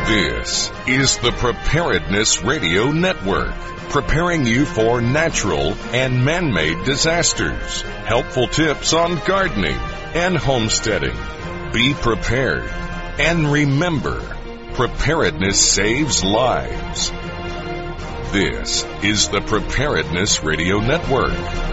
This is the Preparedness Radio Network, preparing you for natural and man-made disasters. Helpful tips on gardening and homesteading. Be prepared. And remember, preparedness saves lives. This is the Preparedness Radio Network.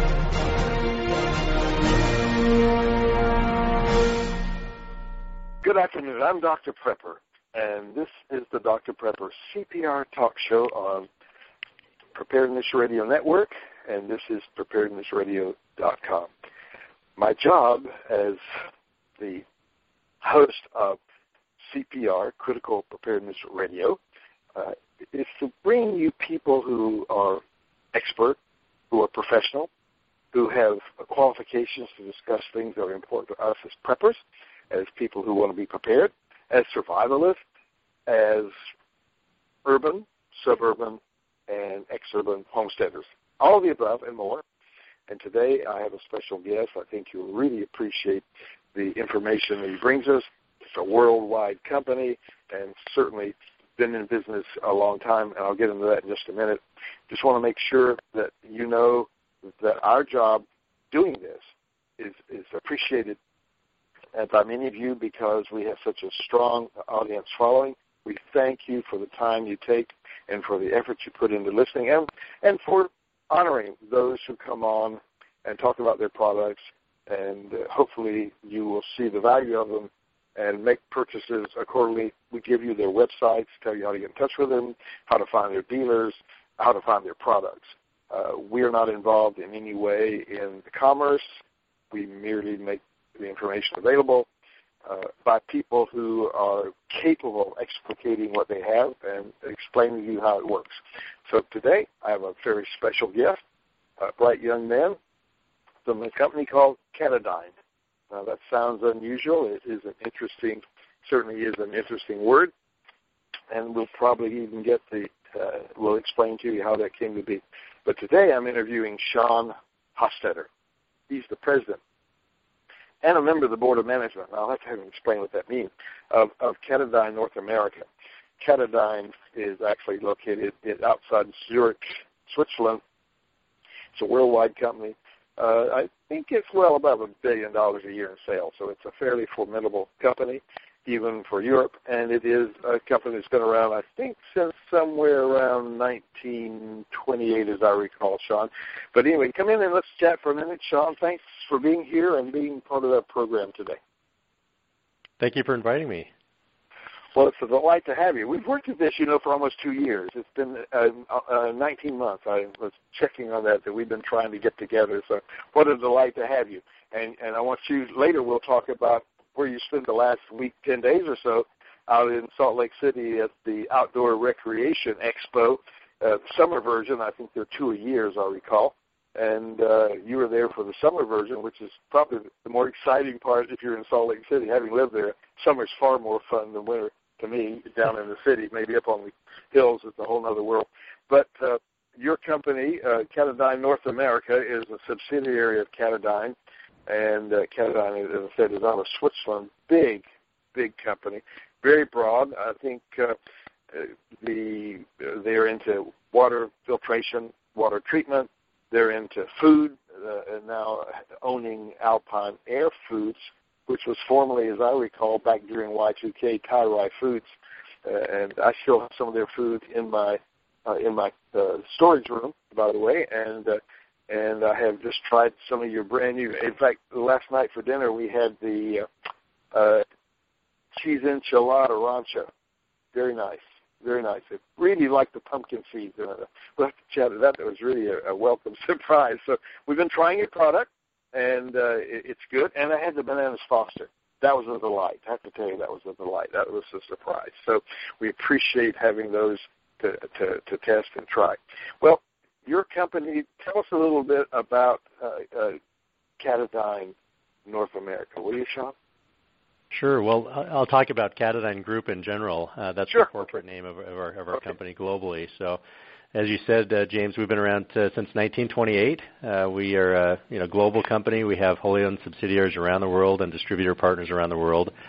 Good afternoon. I'm Dr. Prepper, and this is the Dr. Prepper CPR talk show on Preparedness Radio Network, and this is preparednessradio.com. My job as the host of CPR, Critical Preparedness Radio, is to bring you people who are expert, who are professional, who have qualifications to discuss things that are important to us as preppers, as people who want to be prepared, as survivalists, as urban, suburban, and exurban homesteaders. All of the above and more. And today I have a special guest. I think you'll really appreciate the information that he brings us. It's a worldwide company and certainly been in business a long time, and I'll get into that in just a minute. Just want to make sure that you know that our job doing this is appreciated by many of you because we have such a strong audience following. We thank you for the time you take and for the effort you put into listening and for honoring those who come on and talk about their products, and hopefully you will see the value of them and make purchases accordingly. We give you their websites, tell you how to get in touch with them, how to find their dealers, how to find their products. We are not involved in any way in the commerce. We merely make the information available by people who are capable of explicating what they have and explaining to you how it works. So today I have a very special guest, a bright young man from a company called Katadyn. Now that sounds unusual. It is certainly is an interesting word, and we'll probably even we'll explain to you how that came to be. But today I'm interviewing Sean Hostetter. He's the president and a member of the board of management. I'll have to have him explain what that means, of Katadyn North America. Katadyn is actually located outside Zurich, Switzerland. It's a worldwide company. I think it's well above $1 billion a year in sales, so it's a fairly formidable company, even for Europe, and it is a company that's been around, I think, since somewhere around 1928, as I recall, Sean. But anyway, come in and let's chat for a minute. Sean, thanks for being here and being part of our program today. Thank you for inviting me. Well, it's a delight to have you. We've worked at this, for almost 2 years. It's been 19 months. I was checking on that we've been trying to get together. So what a delight to have you. And I want you, later we'll talk about where you spent the last week, 10 days or so, out in Salt Lake City at the Outdoor Recreation Expo, summer version. I think there are 2 a year, as I recall. And you were there for the summer version, which is probably the more exciting part if you're in Salt Lake City. Having lived there, summer's far more fun than winter to me down in the city. Maybe up on the hills, it's a whole other world. But your company, Katadyn North America, is a subsidiary of Katadyn. And Katadyn, as I said, is out of Switzerland. Big company, very broad. I think they're into water filtration, water treatment. They're into food, and now owning Alpine Air Foods, which was formerly, as I recall, back during Y2K, Tai-Rai Foods. And I still have some of their food in my storage room, by the way, and I have just tried some of your brand new. In fact, last night for dinner we had the cheese enchilada rancho. Very nice. Very nice. I really like the pumpkin seeds. We'll have to chat about that. That was really a welcome surprise. So we've been trying your product, and it's good. And I had the bananas Foster. That was a delight. I have to tell you, that was a delight. That was a surprise. So we appreciate having those to test and try. Well, your company, tell us a little bit about Katadyn North America. Will you, Sean? Sure. Well, I'll talk about Katadyn Group in general. That's sure. The corporate name of our company globally. So, as you said, James, we've been around since 1928. We are a global company. We have wholly owned subsidiaries around the world and distributor partners around the world.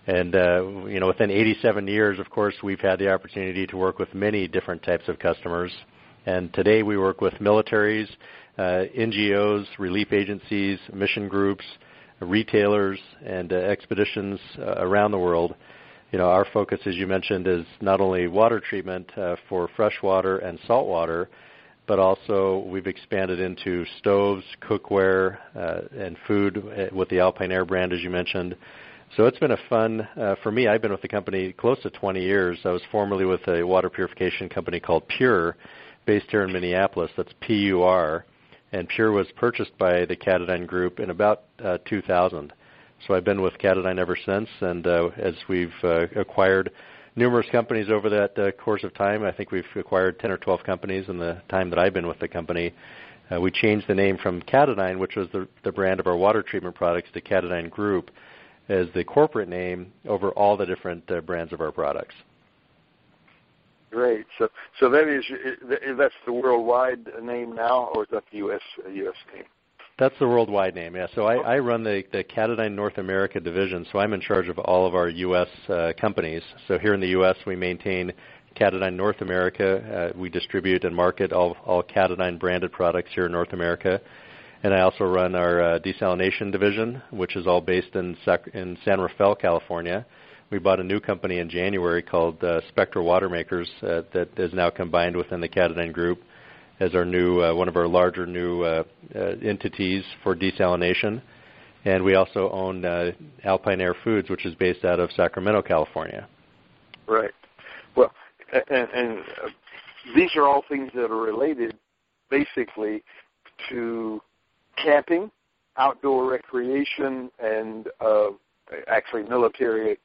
And, within 87 years, of course, we've had the opportunity to work with many different types of customers. And today we work with militaries, NGOs, relief agencies, mission groups, retailers, and expeditions around the world. Our focus, as you mentioned, is not only water treatment for fresh water and salt water, but also we've expanded into stoves, cookware, and food with the Alpine Air brand, as you mentioned. So it's been a fun, for me, I've been with the company close to 20 years. I was formerly with a water purification company called Pure, based here in Minneapolis. That's PUR. And Pure was purchased by the Katadyn Group in about 2000. So I've been with Katadyn ever since, and as we've acquired numerous companies over that course of time, I think we've acquired 10 or 12 companies in the time that I've been with the company. We changed the name from Katadyn, which was the brand of our water treatment products, to Katadyn Group as the corporate name over all the different brands of our products. Great. So that's the worldwide name now, or is that the U.S. name? That's the worldwide name, yeah. So I run the Katadyn North America division, so I'm in charge of all of our U.S. companies. So here in the U.S., we maintain Katadyn North America. We distribute and market all Katadyn branded products here in North America. And I also run our desalination division, which is all based in San Rafael, California. We bought a new company in January called Spectra Water Makers that is now combined within the Katadyn Group as our new one of our larger new entities for desalination. And we also own Alpine Air Foods, which is based out of Sacramento, California. Right. Well, and these are all things that are related basically to camping, outdoor recreation, and actually military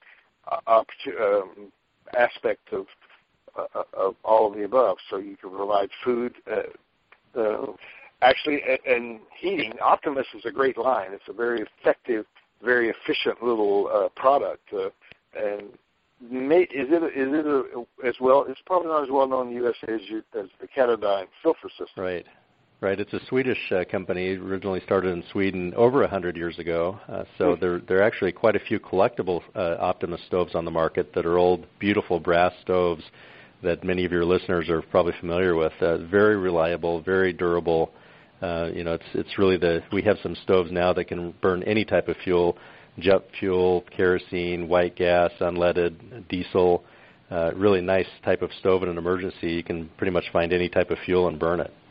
aspect of all of the above. So you can provide food, actually, and heating. Optimus is a great line. It's a very effective, very efficient little product. And is it as well? It's probably not as well known in the U.S. as the Katadyn filter system. Right. Right. It's a Swedish company, originally started in Sweden over 100 years ago. So there are actually quite a few collectible Optimus stoves on the market that are old, beautiful brass stoves that many of your listeners are probably familiar with. Very reliable, very durable. It's really we have some stoves now that can burn any type of fuel, jet fuel, kerosene, white gas, unleaded, diesel. Really nice type of stove in an emergency. You can pretty much find any type of fuel and burn it.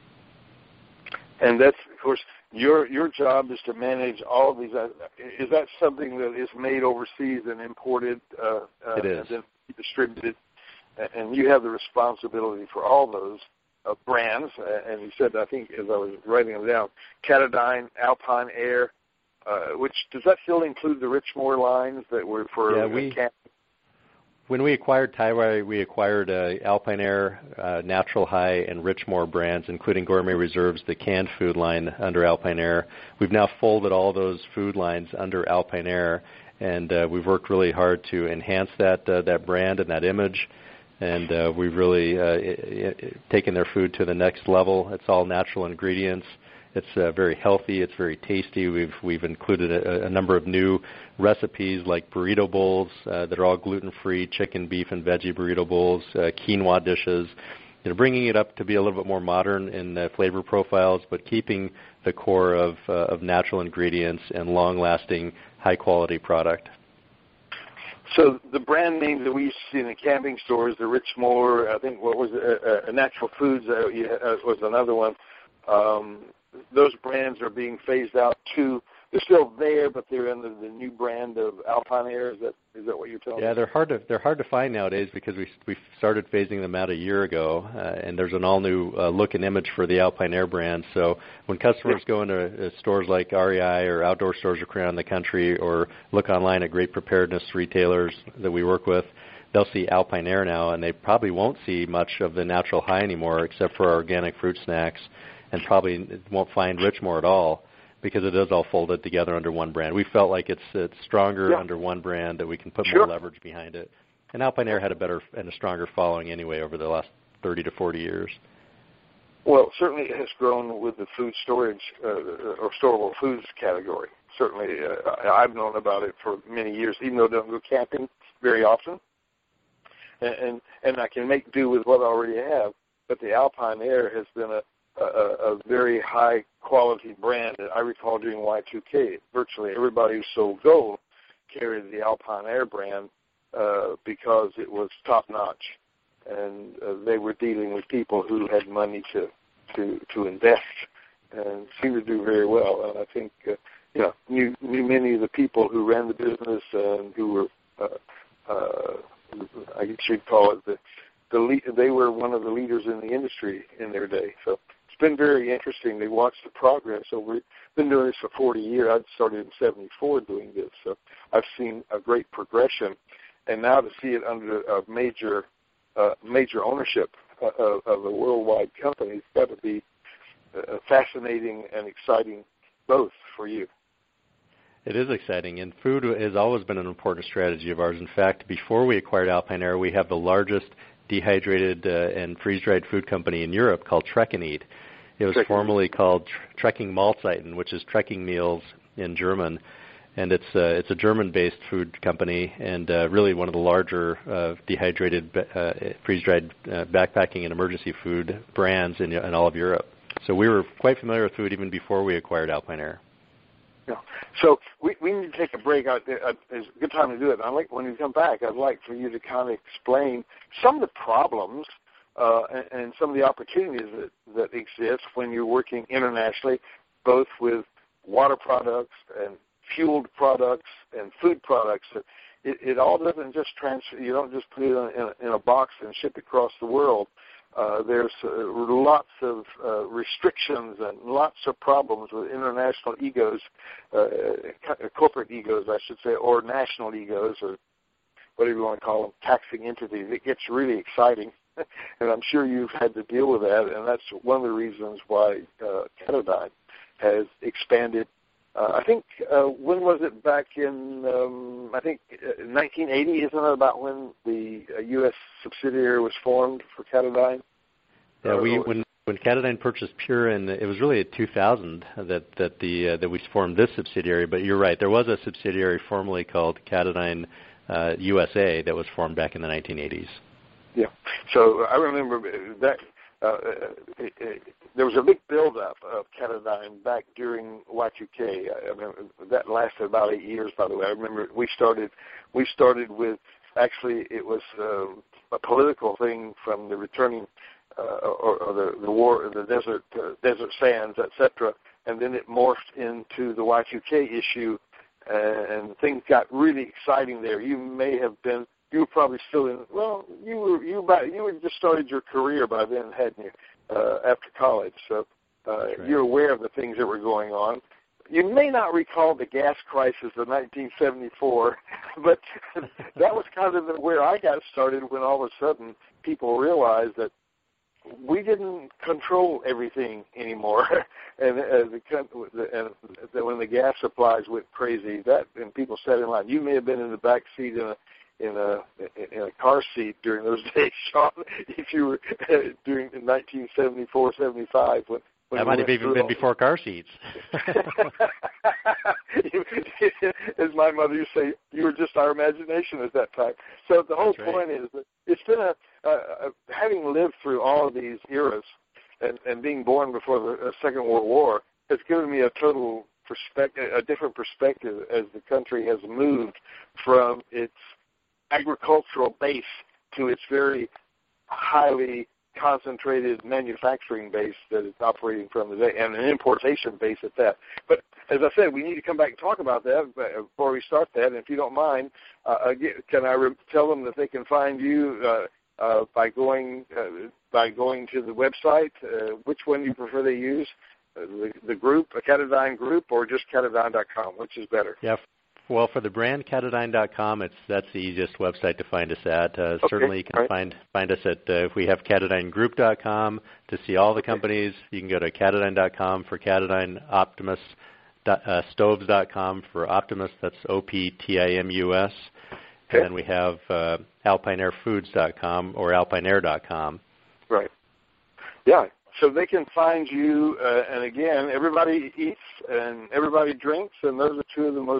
And that's, of course, your job is to manage all of these. Is that something that is made overseas and imported? It is. And then distributed, and you have the responsibility for all those brands. And you said, I think, as I was writing them down, Katadyn, Alpine Air. Which does that still include the Richmore lines that were for camping? When we acquired Taiwan, we acquired Alpine Air, Natural High, and Richmore brands, including Gourmet Reserves, the canned food line under Alpine Air. We've now folded all those food lines under Alpine Air, and we've worked really hard to enhance that brand and that image. And we've really taken their food to the next level. It's all natural ingredients. It's very healthy. It's very tasty. We've included a number of new recipes like burrito bowls that are all gluten-free, chicken, beef, and veggie burrito bowls, quinoa dishes. Bringing it up to be a little bit more modern in flavor profiles, but keeping the core of natural ingredients and long-lasting, high-quality product. So the brand names that we used to see in the camping stores, the Richmore, I think, what was it, Natural Foods was another one. Those brands are being phased out too. They're still there, but they're under the new brand of Alpine Air. Is that what you're telling me? Yeah, they're hard to find nowadays because we started phasing them out a year ago, and there's an all new look and image for the Alpine Air brand. So when customers go into stores like REI or outdoor stores around the country, or look online at great preparedness retailers that we work with, they'll see Alpine Air now, and they probably won't see much of the Natural High anymore, except for our organic fruit snacks, and probably won't find Richmore at all, because it is all folded together under one brand. We felt like it's stronger under one brand, that we can put more leverage behind it. And Alpine Air had a better and a stronger following anyway over the last 30 to 40 years. Well, certainly it has grown with the food storage or storable foods category. certainly I've known about it for many years, even though I don't go camping very often. And I can make do with what I already have. But the Alpine Air has been a very high quality brand. I recall during Y2K, virtually everybody who sold gold carried the Alpine Air brand because it was top notch, and they were dealing with people who had money to invest and seemed to do very well. And I think knew many of the people who ran the business and who were I guess you'd call it they were one of the leaders in the industry in their day. So it's been very interesting. They watched the progress. So we've been doing this for 40 years. I started in 1974 doing this. So I've seen a great progression. And now to see it under a major ownership of a worldwide company, it's got to be fascinating and exciting both for you. It is exciting, and food has always been an important strategy of ours. In fact, before we acquired Alpine Air, we have the largest dehydrated and freeze-dried food company in Europe called Trekking. It was formerly called Trekking Mahlzeiten, which is trekking meals in German, and it's a German-based food company and really one of the larger dehydrated, freeze-dried backpacking and emergency food brands in all of Europe. So we were quite familiar with food even before we acquired Alpine Air. Yeah. So we need to take a break. It's a good time to do it. When you come back, I'd like for you to kind of explain some of the problems and some of the opportunities that exist when you're working internationally, both with water products and fueled products and food products. It all doesn't just transfer. You don't just put it in a box and ship it across the world. There's lots of restrictions and lots of problems with international egos, corporate egos, I should say, or national egos, or whatever you want to call them, taxing entities. It gets really exciting, and I'm sure you've had to deal with that, and that's one of the reasons why Katadyn has expanded. I think, when was it back in, 1980, isn't it about when the U.S. subsidiary was formed for Katadyn? Yeah, when Katadyn purchased Purin, it was really in 2000 that we formed this subsidiary, but you're right, there was a subsidiary formerly called Katadyn USA that was formed back in the 1980s. Yeah, so I remember that. There was a big build-up of Katadyn back during Y2K. I mean, that lasted about 8 years, by the way. I remember we started with, actually, it was a political thing from the returning or the war, the desert sands, etc., and then it morphed into the Y2K issue, and things got really exciting there. You were probably still in. Well, you had just started your career by then, hadn't you? After college, so right. You're aware of the things that were going on. You may not recall the gas crisis of 1974, but that was kind of where I got started. When all of a sudden people realized that we didn't control everything anymore, and that when the gas supplies went crazy, and people sat in line. You may have been in the back seat in a car seat during those days, Sean, if you were during 1974, 75, when that might have even been before car seats. As my mother used to say, you were just our imagination at that time. So the whole point is that it's been having lived through all of these eras and being born before the Second World War has given me a different perspective as the country has moved from its agricultural base to its very highly concentrated manufacturing base that it's operating from today, and an importation base at that. But as I said, we need to come back and talk about that before we start that. And if you don't mind, can I tell them that they can find you by going to the website? Which one do you prefer they use? The group, a Katadyn group, or just Katadyn.com? Which is better? Yeah. Well, for the brand, Katadyn.com, that's the easiest website to find us at. Okay. Certainly you can find us at, if we have KatadynGroup.com to see all the companies. You can go to Katadyn.com for Katadyn, Optimus, Stoves.com for Optimus, that's OPTIMUS. Okay. And then we have AlpineAirFoods.com or AlpineAir.com. Right. Yeah. So they can find you, and again, everybody eats and everybody drinks, and those are two of the most,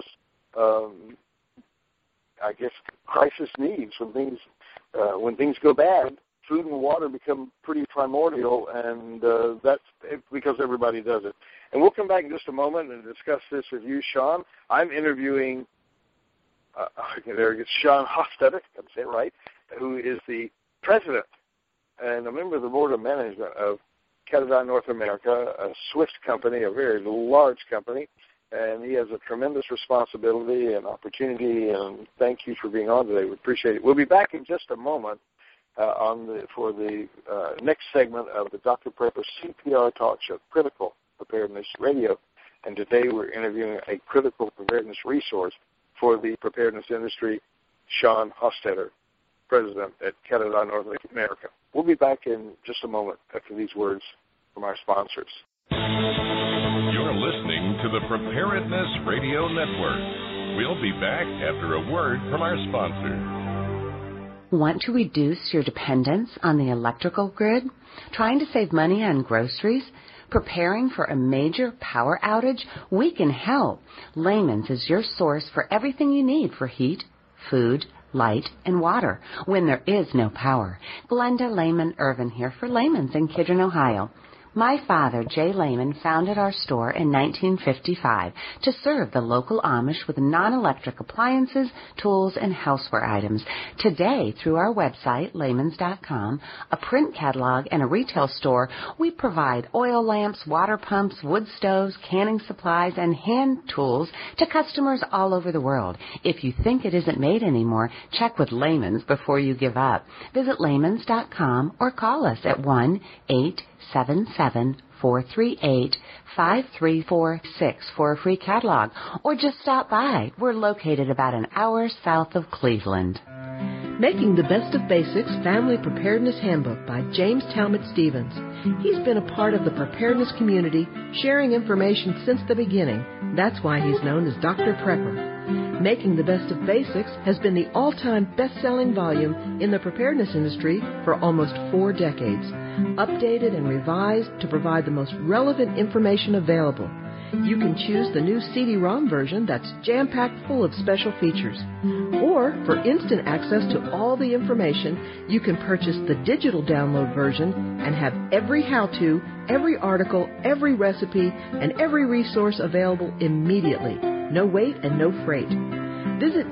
I guess, crisis needs. When things go bad, food and water become pretty primordial, and that's because everybody does it. And we'll come back in just a moment and discuss this with you, Sean. I'm interviewing, Sean Hostetter, I'm saying it right, who is the president and a member of the board of management of Katadyn North America, a Swift company, a very large company, and he has a tremendous responsibility and opportunity, and thank you for being on today. We appreciate it. We'll be back in just a moment for the next segment of the Dr. Prepper CPR Talk Show, Critical Preparedness Radio, and today we're interviewing a critical preparedness resource for the preparedness industry, Sean Hostetter, president at Katadyn North America. We'll be back in just a moment after these words from our sponsors. You're listening to the Preparedness Radio Network. We'll be back after a word from our sponsors. Want to reduce your dependence on the electrical grid? Trying to save money on groceries? Preparing for a major power outage? We can help. Layman's is your source for everything you need for heat, food, light, and water when there is no power. Glenda Lehman Irvin here for Layman's in Kidron, Ohio. My father, Jay Lehman, founded our store in 1955 to serve the local Amish with non-electric appliances, tools, and houseware items. Today, through our website, Layman's.com, a print catalog, and a retail store, we provide oil lamps, water pumps, wood stoves, canning supplies, and hand tools to customers all over the world. If you think it isn't made anymore, check with Layman's before you give up. Visit Layman's.com or call us at 1-877-438-5346 for a free catalog, or just stop by. We're located about an hour south of Cleveland. Making the Best of Basics Family Preparedness Handbook by James Talmadge Stevens. He's been a part of the preparedness community, sharing information since the beginning. That's why he's known as Dr. Prepper. Making the Best of Basics has been the all-time best-selling volume in the preparedness industry for almost 4 decades, updated and revised to provide the most relevant information available. You can choose the new CD-ROM version that's jam-packed full of special features. Or, for instant access to all the information, you can purchase the digital download version and have every how-to, every article, every recipe, and every resource available immediately. No wait and no freight. Visit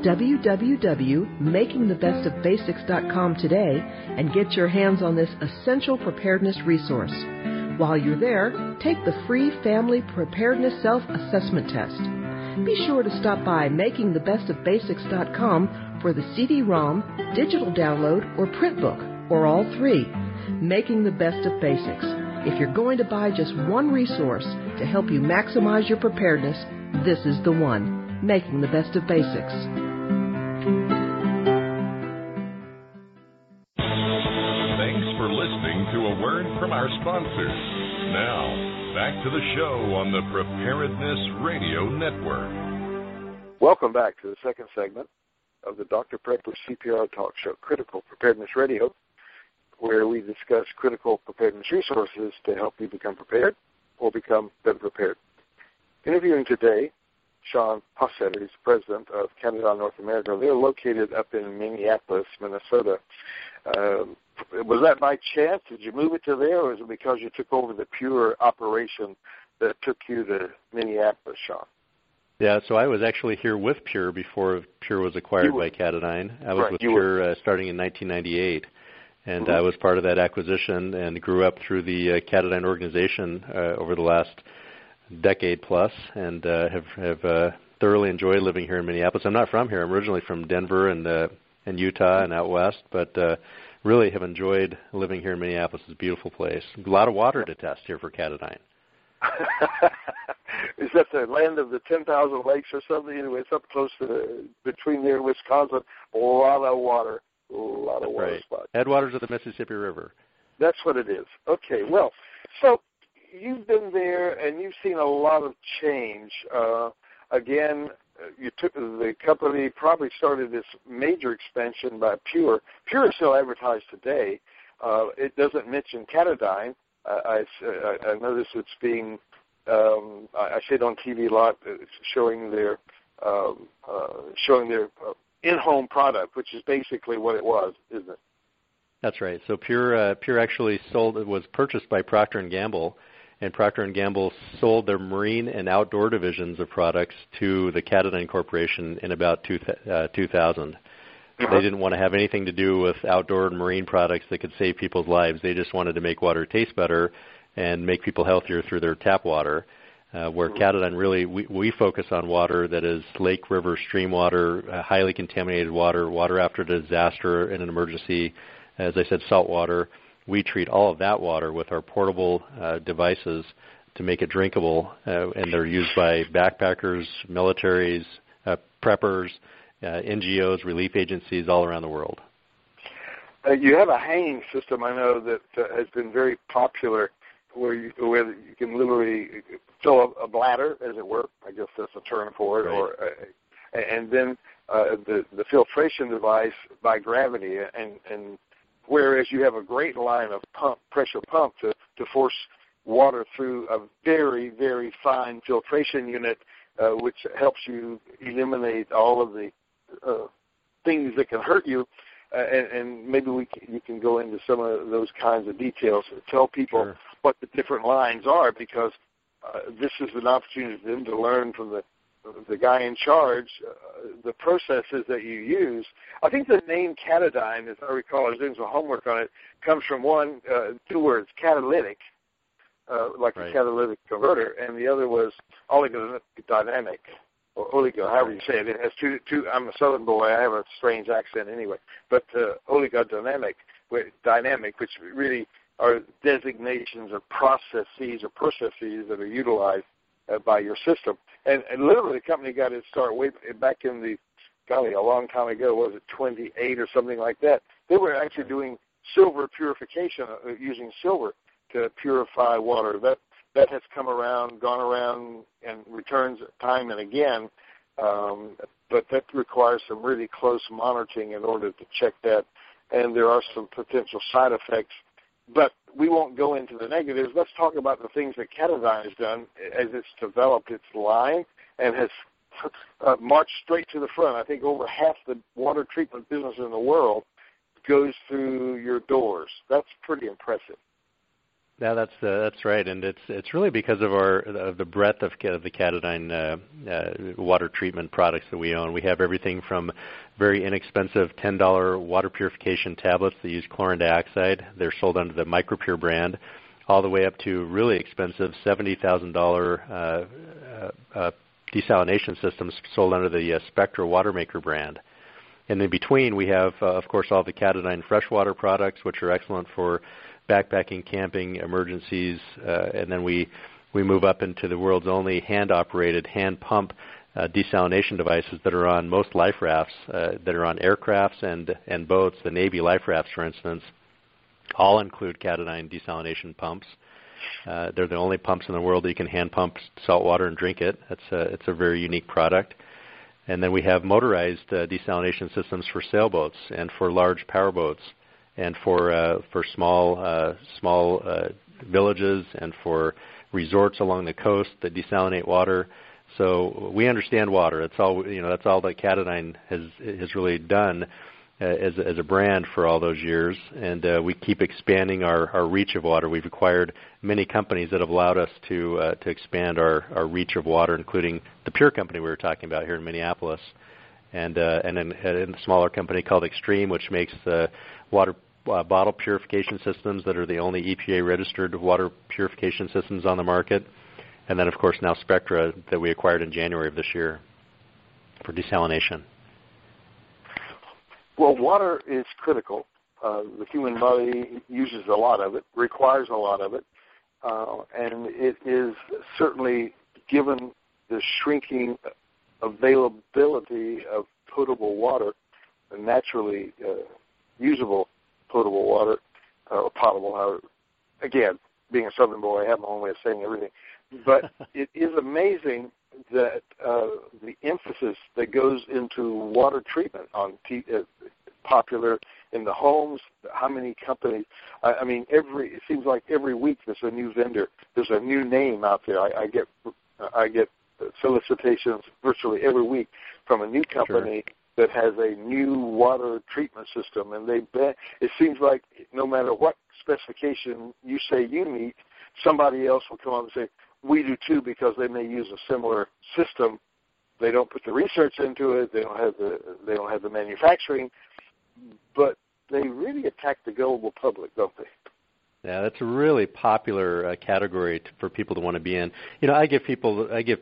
www.makingthebestofbasics.com today and get your hands on this essential preparedness resource. While you're there, take the free Family Preparedness Self-Assessment Test. Be sure to stop by makingthebestofbasics.com for the CD-ROM, digital download, or print book, or all 3. Making the Best of Basics. If you're going to buy just one resource to help you maximize your preparedness, this is the one. Making the Best of Basics. Thanks for listening to a word from our sponsors. Now, back to the show on the Preparedness Radio Network. Welcome back to the second segment of the Dr. Prepper CPR Talk Show, Critical Preparedness Radio, where we discuss critical preparedness resources to help you become prepared or become better prepared. Interviewing today, Sean Hostetter, he's president of Katadyn North America. They're located up in Minneapolis, Minnesota. Was that by chance? Did you move it to there, or is it because you took over the Pure operation that took you to Minneapolis, Sean? Yeah, so I was actually here with Pure before Pure was acquired by Katadyn. I was with Pure starting in 1998, and I was part of that acquisition and grew up through the Katadyn organization over the last decade plus, and have thoroughly enjoyed living here in Minneapolis. I'm not from here. I'm originally from Denver and Utah and out west, but really have enjoyed living here in Minneapolis. It's a beautiful place. A lot of water to test here for Katadyn. Is that the land of the 10,000 lakes or something? Anyway, it's up close to between there and Wisconsin. A lot of water spots. Headwaters of the Mississippi River. That's what it is. Okay, well, so you've been there and you've seen a lot of change. Again, you took the company probably started this major expansion by Pure. Pure is still advertised today. It doesn't mention Katadyn. I notice it's being, I see it on TV a lot, showing their in-home product, which is basically what it was, isn't it? That's right. So Pure actually was purchased by Procter & Gamble, and Procter & Gamble sold their marine and outdoor divisions of products to the Katadyn Corporation in about 2000. They didn't want to have anything to do with outdoor and marine products that could save people's lives. They just wanted to make water taste better and make people healthier through their tap water, where Katadyn really, we focus on water that is lake, river, stream water, highly contaminated water, water after a disaster and an emergency, as I said, salt water. We treat all of that water with our portable devices to make it drinkable, and they're used by backpackers, militaries, preppers, NGOs, relief agencies all around the world. You have a hanging system, I know, that has been very popular, where you can literally fill a bladder, as it were. I guess that's a term for it, right. And then the filtration device by gravity, and whereas you have a great line of pressure pump to force water through a very, very fine filtration unit, which helps you eliminate all of the things that can hurt you. And maybe you can go into some of those kinds of details and tell people what the different lines are, because this is an opportunity for them to learn from the guy in charge the processes that you use. I think the name Katadyn, as I recall, I was doing some homework on it, comes from two words, catalytic, like a catalytic converter, and the other was oligodynamic, or oligo, however you say it. It has two. I'm a Southern boy. I have a strange accent anyway. But oligodynamic, dynamic, which really are designations of processes that are utilized by your system. And literally, the company got its start way back in a long time ago. Was it 28 or something like that? They were actually doing silver purification, using silver to purify water. That has gone around, and returns time and again. But that requires some really close monitoring in order to check that. And there are some potential side effects. But we won't go into the negatives. Let's talk about the things that Katadyn has done as it's developed its line and has marched straight to the front. I think over half the water treatment business in the world goes through your doors. That's pretty impressive. Yeah, that's right, and it's really because of the breadth of the Katadyn water treatment products that we own. We have everything from very inexpensive $10 water purification tablets that use chlorine dioxide. They're sold under the MicroPure brand, all the way up to really expensive $70,000 desalination systems sold under the Spectra Watermaker brand. And in between, we have, of course, all the Katadyn freshwater products, which are excellent for backpacking, camping, emergencies, and then we move up into the world's only hand-operated, hand-pump desalination devices that are on most life rafts, that are on aircrafts and boats. The Navy life rafts, for instance, all include Katadyn desalination pumps. They're the only pumps in the world that you can hand pump salt water and drink it. It's a very unique product. And then we have motorized desalination systems for sailboats and for large powerboats, and for small villages and for resorts along the coast that desalinate water. So we understand water. That's all that Katadyn has really done as a brand for all those years, and we keep expanding our reach of water. We've acquired many companies that have allowed us to expand our reach of water, including the Pure company we were talking about here in Minneapolis, and a smaller company called Extreme, which makes the water bottle purification systems that are the only EPA-registered water purification systems on the market. And then, of course, now Spectra that we acquired in January of this year for desalination. Well, water is critical. The human body uses a lot of it, requires a lot of it, and it is certainly, given the shrinking availability of potable water, naturally usable potable water, or potable, again, being a Southern boy, I have my own way of saying everything. But it is amazing that the emphasis that goes into water treatment on popular in the homes. How many companies? I mean, it seems like every week there's a new vendor. There's a new name out there. I get solicitations virtually every week from a new company that has a new water treatment system, and it seems like no matter what specification you say you meet, somebody else will come up and say, we do too, because they may use a similar system. They don't put the research into it. They don't have the manufacturing, but they really attack the global public, don't they? Yeah, that's a really popular category for people to want to be in. You know, I give people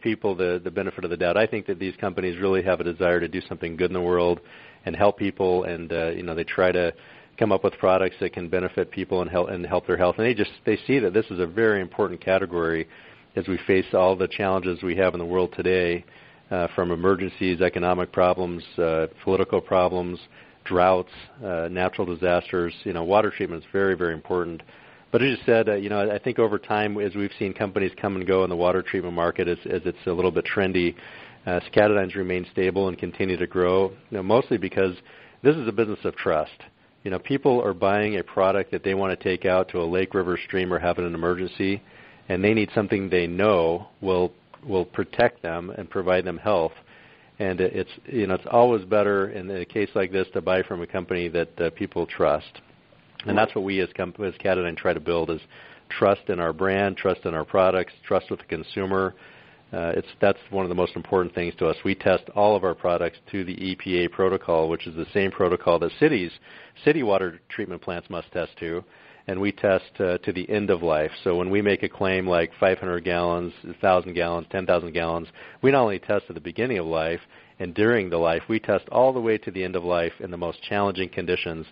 the benefit of the doubt. I think that these companies really have a desire to do something good in the world and help people, and they try to come up with products that can benefit people and help their health. And they see that this is a very important category as we face all the challenges we have in the world today, from emergencies, economic problems, political problems, droughts, natural disasters. Water treatment is very, very important. But as you said, I think over time, as we've seen companies come and go in the water treatment market, as it's a little bit trendy, Scatterdynes remain stable and continue to grow, mostly because this is a business of trust. People are buying a product that they want to take out to a lake, river, stream, or have in an emergency, and they need something they know will protect them and provide them health. And it's always better in a case like this to buy from a company that people trust. And that's what we as Scatterdyne try to build, is trust in our brand, trust in our products, trust with the consumer. That's one of the most important things to us. We test all of our products to the EPA protocol, which is the same protocol that city water treatment plants must test to, and we test to the end of life. So when we make a claim like 500 gallons, 1,000 gallons, 10,000 gallons, we not only test at the beginning of life and during the life, we test all the way to the end of life in the most challenging conditions.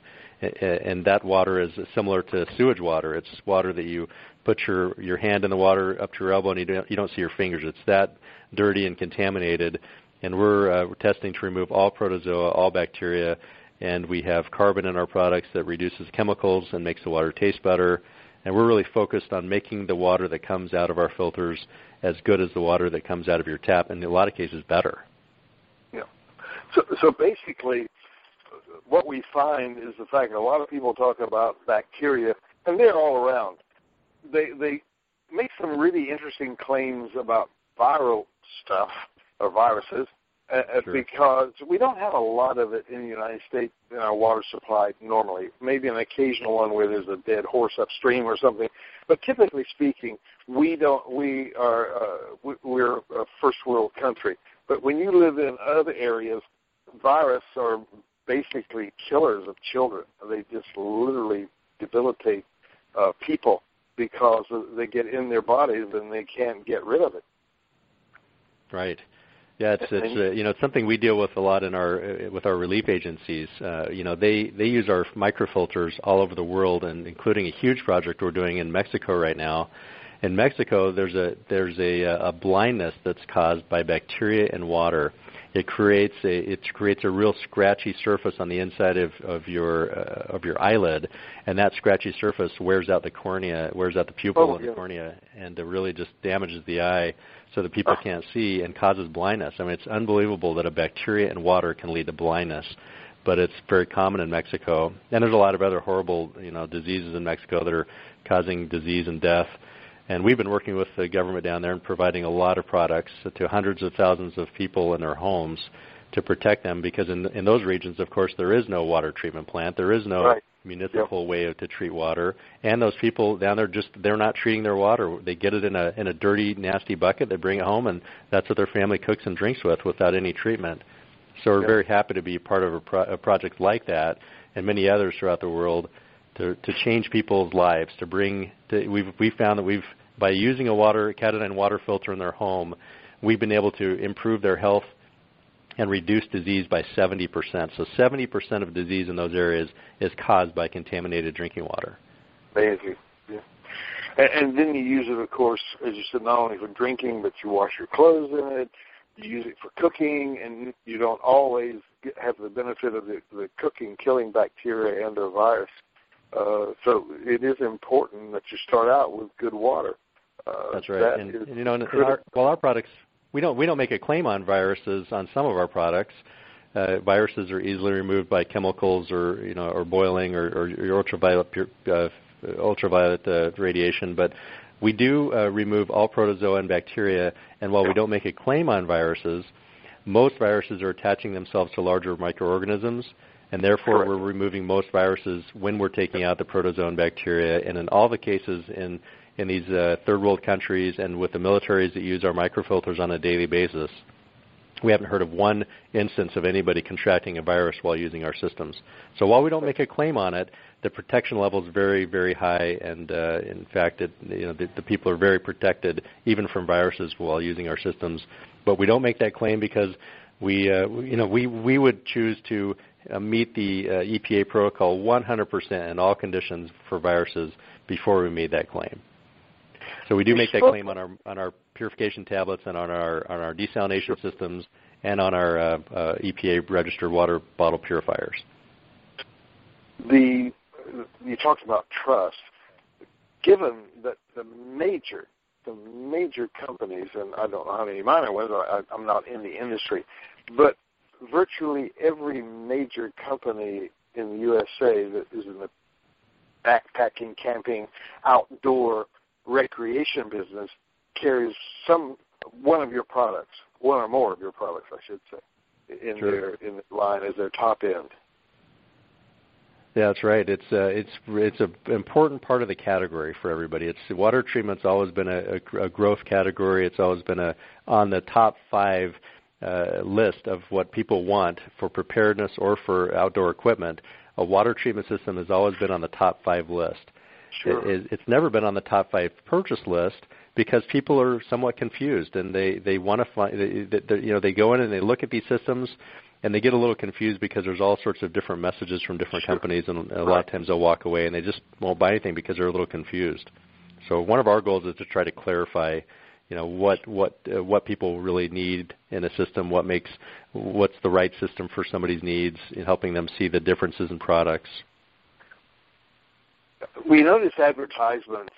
And that water is similar to sewage water. It's water that you put your hand in the water up to your elbow and you don't see your fingers. It's that dirty and contaminated. And we're testing to remove all protozoa, all bacteria, and we have carbon in our products that reduces chemicals and makes the water taste better. And we're really focused on making the water that comes out of our filters as good as the water that comes out of your tap, and in a lot of cases better. Yeah. So basically, what we find is the fact that a lot of people talk about bacteria, and they're all around. They make some really interesting claims about viral stuff or viruses, because we don't have a lot of it in the United States in our water supply normally. Maybe an occasional one where there's a dead horse upstream or something, but typically speaking, we're a first world country. But when you live in other areas, viruses are basically killers of children. They just literally debilitate people because they get in their bodies and they can't get rid of it. Right. Yeah, it's something we deal with a lot with our relief agencies. They use our microfilters all over the world, and including a huge project we're doing in Mexico right now. In Mexico, there's a blindness that's caused by bacteria in water. It creates a real scratchy surface on the inside of your eyelid, and that scratchy surface wears out the cornea, wears out the pupil of the cornea, and it really just damages the eye so that people can't see and causes blindness. I mean, it's unbelievable that a bacteria in water can lead to blindness, but it's very common in Mexico. And there's a lot of other horrible diseases in Mexico that are causing disease and death. And we've been working with the government down there and providing a lot of products to hundreds of thousands of people in their homes to protect them, because in those regions, of course, there is no water treatment plant. There is no municipal way to treat water. And those people down there, they're not treating their water. They get it in a dirty, nasty bucket. They bring it home, and that's what their family cooks and drinks with without any treatment. So we're very happy to be part of a project like that and many others throughout the world to change people's lives, we've found that by using a Scatterdyne water filter in their home, we've been able to improve their health and reduce disease by 70%. So 70% of disease in those areas is caused by contaminated drinking water. Amazing. Yeah. And then you use it, of course, as you said, not only for drinking, but you wash your clothes in it. You use it for cooking, and you don't always have the benefit of the cooking killing bacteria and or virus. So it is important that you start out with good water. That's right. Our products, we don't make a claim on viruses on some of our products, viruses are easily removed by chemicals or boiling or ultraviolet radiation, but we do remove all protozoa and bacteria, and while we don't make a claim on viruses, most viruses are attaching themselves to larger microorganisms, and therefore we're removing most viruses when we're taking out the protozoa and bacteria. And in all the cases in these third world countries and with the militaries that use our microfilters on a daily basis, we haven't heard of one instance of anybody contracting a virus while using our systems. So while we don't make a claim on it, the protection level is very, very high, and in fact, the people are very protected even from viruses while using our systems. But we don't make that claim because we would choose to meet the EPA protocol 100% in all conditions for viruses before we made that claim. So we do make that claim on our purification tablets and on our desalination systems and on our EPA registered water bottle purifiers. You talked about trust. Given that the major companies, and I don't know how many minor ones, I'm not in the industry, but virtually every major company in the USA that is in the backpacking, camping, outdoor recreation business carries one of your products, one or more of your products, I should say, in the line as their top end. Yeah, that's right. It's an important part of the category for everybody. Water treatment's always been a growth category. It's always been on the top 5 list of what people want for preparedness or for outdoor equipment. A water treatment system has always been on the top 5 list. Sure. It's never been on the top 5 purchase list because people are somewhat confused, and they want to find they go in and they look at these systems and they get a little confused because there's all sorts of different messages from different companies, and a lot of times they'll walk away and they just won't buy anything because they're a little confused. So one of our goals is to try to clarify, what people really need in a system, what's the right system for somebody's needs, in helping them see the differences in products. We notice advertisements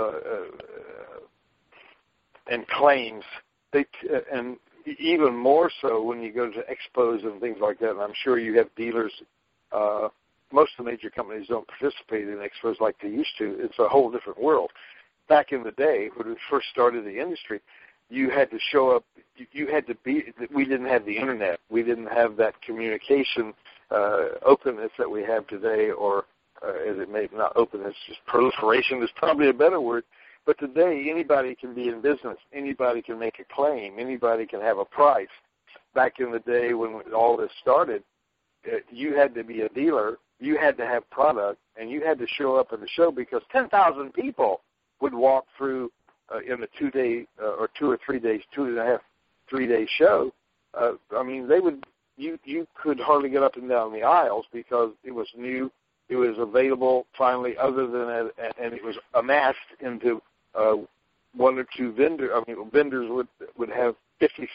and claims, and even more so when you go to expos and things like that, and I'm sure you have dealers. Most of the major companies don't participate in expos like they used to. It's a whole different world. Back in the day, when we first started the industry, you had to show up. You had to be. We didn't have the internet. We didn't have that communication openness that we have today, or as it may not openness, just proliferation is probably a better word. But today, anybody can be in business. Anybody can make a claim. Anybody can have a price. Back in the day when all this started, you had to be a dealer. You had to have product, and you had to show up at the show because 10,000 people would walk through in a 2-day or 2 or 3 days, 2.5, 3-day show. I mean, they would. You could hardly get up and down the aisles because it was new. It was available finally, other than and it was amassed into 1 or 2 vendors. I mean, vendors would have 50,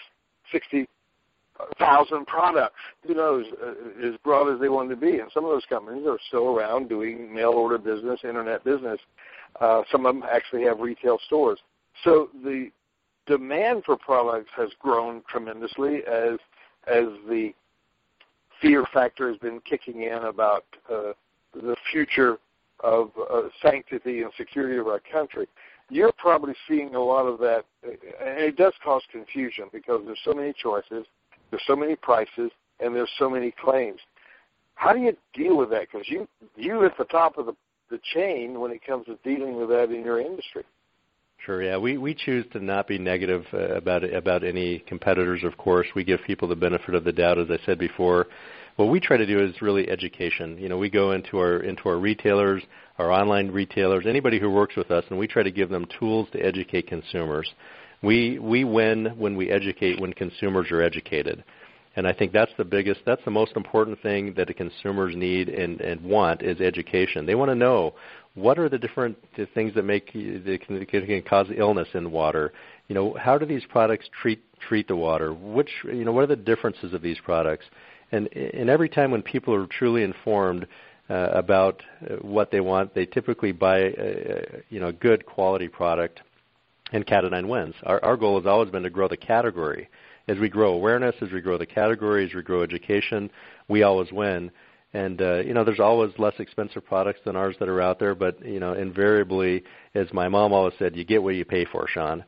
60,000 products. Who knows, as broad as they wanted to be. And some of those companies are still around doing mail order business, internet business. Some of them actually have retail stores. So the demand for products has grown tremendously as the fear factor has been kicking in about the future of sanctity and security of our country. You're probably seeing a lot of that, and it does cause confusion because there's so many choices, there's so many prices, and there's so many claims. How do you deal with that? Because you're at the top of the chain when it comes to dealing with that in your industry. Sure, yeah. We choose to not be negative about any competitors, of course. We give people the benefit of the doubt, as I said before. What we try to do is really education. We go into our retailers, our online retailers, anybody who works with us, and we try to give them tools to educate consumers. We win when we educate, when consumers are educated. And I think that's the most important thing that the consumers need and want is education. They want to know what are the different things that can cause illness in water. How do these products treat the water? What are the differences of these products? And every time when people are truly informed about what they want, they typically buy a good quality product, and Cat O' Nine wins. Our goal has always been to grow the category, as we grow awareness, as we grow the category, as we grow education, we always win. And, there's always less expensive products than ours that are out there, but, invariably, as my mom always said, you get what you pay for, Sean.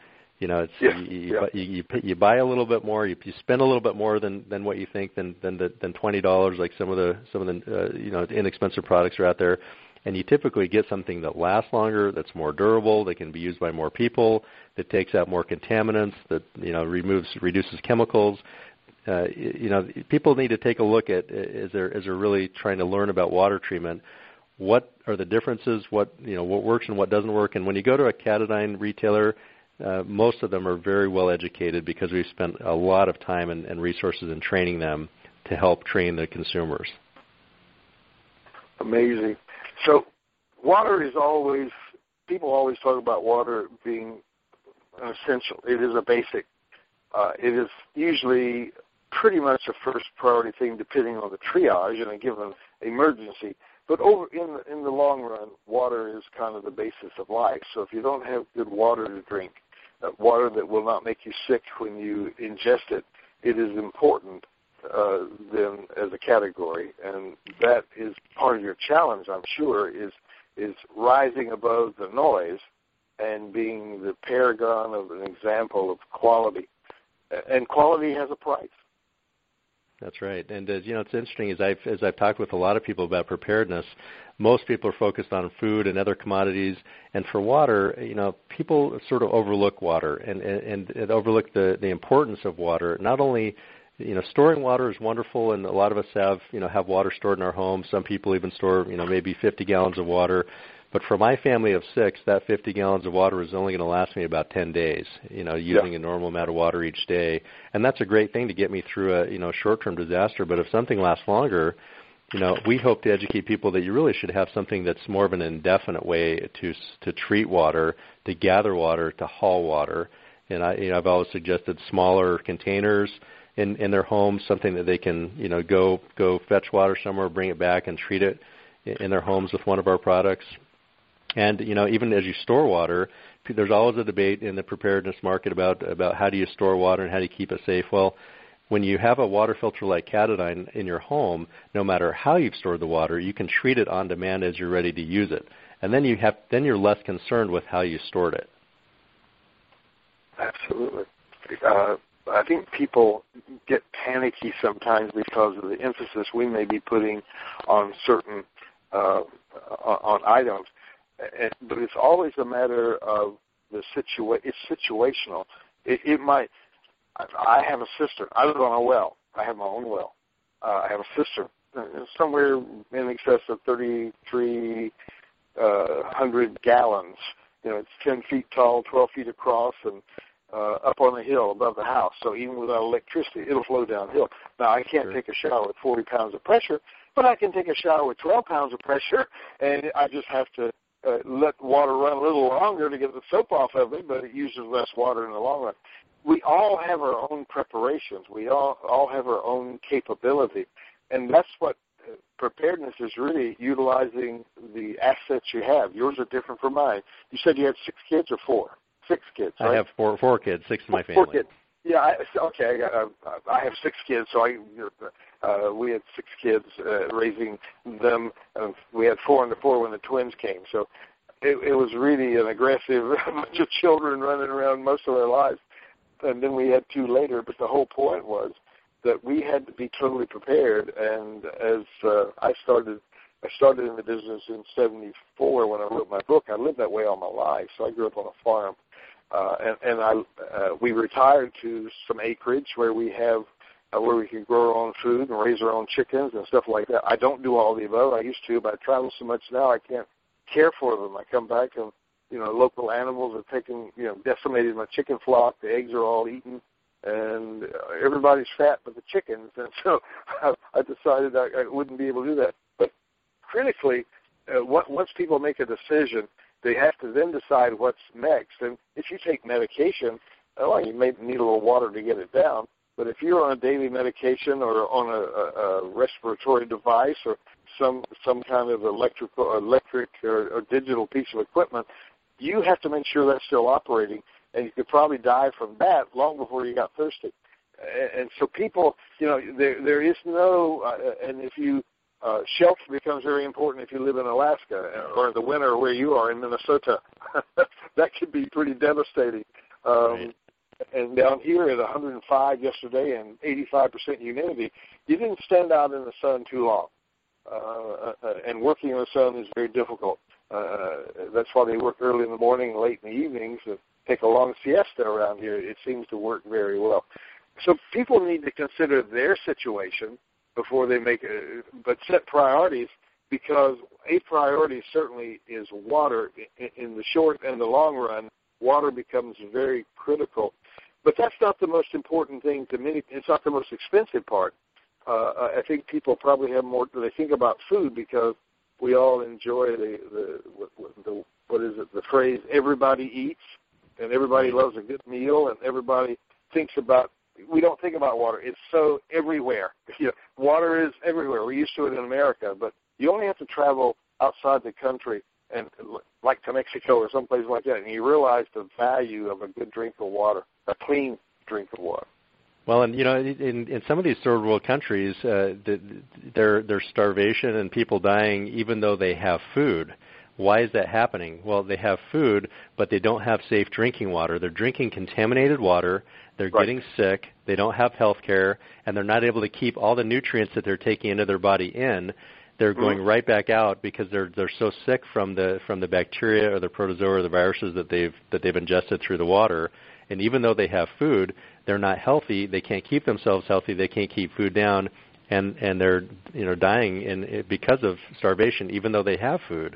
You buy a little bit more, you spend a little bit more than what you think than $20, like some of the inexpensive products are out there, and you typically get something that lasts longer, that's more durable, that can be used by more people, that takes out more contaminants, that reduces chemicals. People need to take a look at as they're really trying to learn about water treatment. What are the differences? What works and what doesn't work? And when you go to a Katadyn retailer, most of them are very well educated because we've spent a lot of time and resources in training them to help train the consumers. Amazing. So water is always, people always talk about water being an essential. It is a basic. It is usually pretty much a first priority thing depending on the triage in a given emergency. But in the long run, water is kind of the basis of life. So if you don't have good water to drink, water that will not make you sick when you ingest it, it is important then as a category. And that is part of your challenge, I'm sure, is rising above the noise and being the paragon of an example of quality. And quality has a price. That's right. And it's interesting, as I've talked with a lot of people about preparedness, most people are focused on food and other commodities. And for water, people sort of overlook water and overlook the importance of water. Not only, storing water is wonderful, and a lot of us have water stored in our home. Some people even store, maybe 50 gallons of water. But for my family of 6, that 50 gallons of water is only going to last me about 10 days, using a normal amount of water each day. And that's a great thing to get me through a short-term disaster. But if something lasts longer, we hope to educate people that you really should have something that's more of an indefinite way to treat water, to gather water, to haul water. And I've always suggested smaller containers in their homes, something that they can, go fetch water somewhere, bring it back, and treat it in their homes with one of our products. And, even as you store water, there's always a debate in the preparedness market about how do you store water and how do you keep it safe. Well, when you have a water filter like Katadyn in your home, no matter how you've stored the water, you can treat it on demand as you're ready to use it. And then you're less concerned with how you stored it. Absolutely. I think people get panicky sometimes because of the emphasis we may be putting on certain on items. But it's always a matter of it's situational. It might. I have a sister. I live on a well. I have my own well. I have a sister somewhere in excess of 3,300 gallons. It's 10 feet tall, 12 feet across, and up on the hill above the house. So even without electricity, it'll flow downhill. Now, I can't take a shower with 40 pounds of pressure, but I can take a shower with 12 pounds of pressure, and I just have to let water run a little longer to get the soap off of it, but it uses less water in the long run. We all have our own preparations. We all have our own capability, and that's what preparedness is really, utilizing the assets you have. Yours are different from mine. You said you had 6 kids or 4? 6 kids, right? I have four kids, 6 in my family. 4 kids. Yeah, I have 6 kids, so we had 6 kids raising them. We had 4 under 4 when the twins came, so it was really an aggressive bunch of children running around most of our lives. And then we had 2 later, but the whole point was that we had to be totally prepared. And as I started in the business in '74 when I wrote my book. I lived that way all my life, so I grew up on a farm. We retired to some acreage where we can grow our own food and raise our own chickens and stuff like that. I don't do all the above. I used to, but I travel so much now I can't care for them. I come back and local animals are decimated my chicken flock. The eggs are all eaten, and everybody's fat but the chickens. And so I decided I wouldn't be able to do that. But critically, once people make a decision, they have to then decide what's next. And if you take medication, you may need a little water to get it down. But if you're on a daily medication or on a respiratory device or some kind of electric or digital piece of equipment, you have to make sure that's still operating. And you could probably die from that long before you got thirsty. And so people, there is no, and if you, shelter becomes very important if you live in Alaska or in the winter where you are in Minnesota. That could be pretty devastating. Right. And down here at 105 yesterday and 85% humidity, you didn't stand out in the sun too long. And working in the sun is very difficult. That's why they work early in the morning, late in the evenings, and take a long siesta around here. It seems to work very well. So people need to consider their situation before they but set priorities, because a priority certainly is water. In the short and the long run, water becomes very critical. But that's not the most important thing to many. It's not the most expensive part. I think people probably have more. They think about food because we all enjoy the phrase "everybody eats" and everybody loves a good meal, and everybody thinks about. We don't think about water. It's so everywhere. Water is everywhere. We're used to it in America, but you only have to travel outside the country, and like to Mexico or someplace like that, and you realize the value of a good drink of water, a clean drink of water. Well, and in some of these third world countries, there's starvation and people dying even though they have food. Why is that happening? Well, they have food, but they don't have safe drinking water. They're drinking contaminated water. They're getting sick. They don't have health care, and they're not able to keep all the nutrients that they're taking into their body in. They're going right back out because they're so sick from the bacteria or the protozoa or the viruses that they've ingested through the water. And even though they have food, they're not healthy. They can't keep themselves healthy. They can't keep food down, and they're dying because of starvation, even though they have food.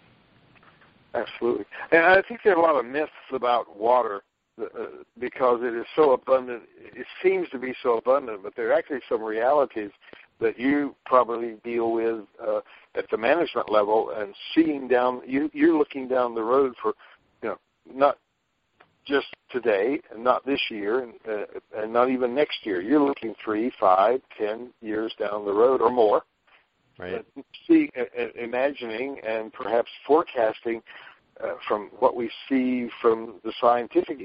Absolutely. And I think there are a lot of myths about water because it is so abundant. It seems to be so abundant, but there are actually some realities that you probably deal with at the management level and seeing down. You're looking down the road for, not just today and not this year and not even next year. You're looking 3, 5, 10 years down the road or more. Right. Imagining and perhaps forecasting from what we see from the scientific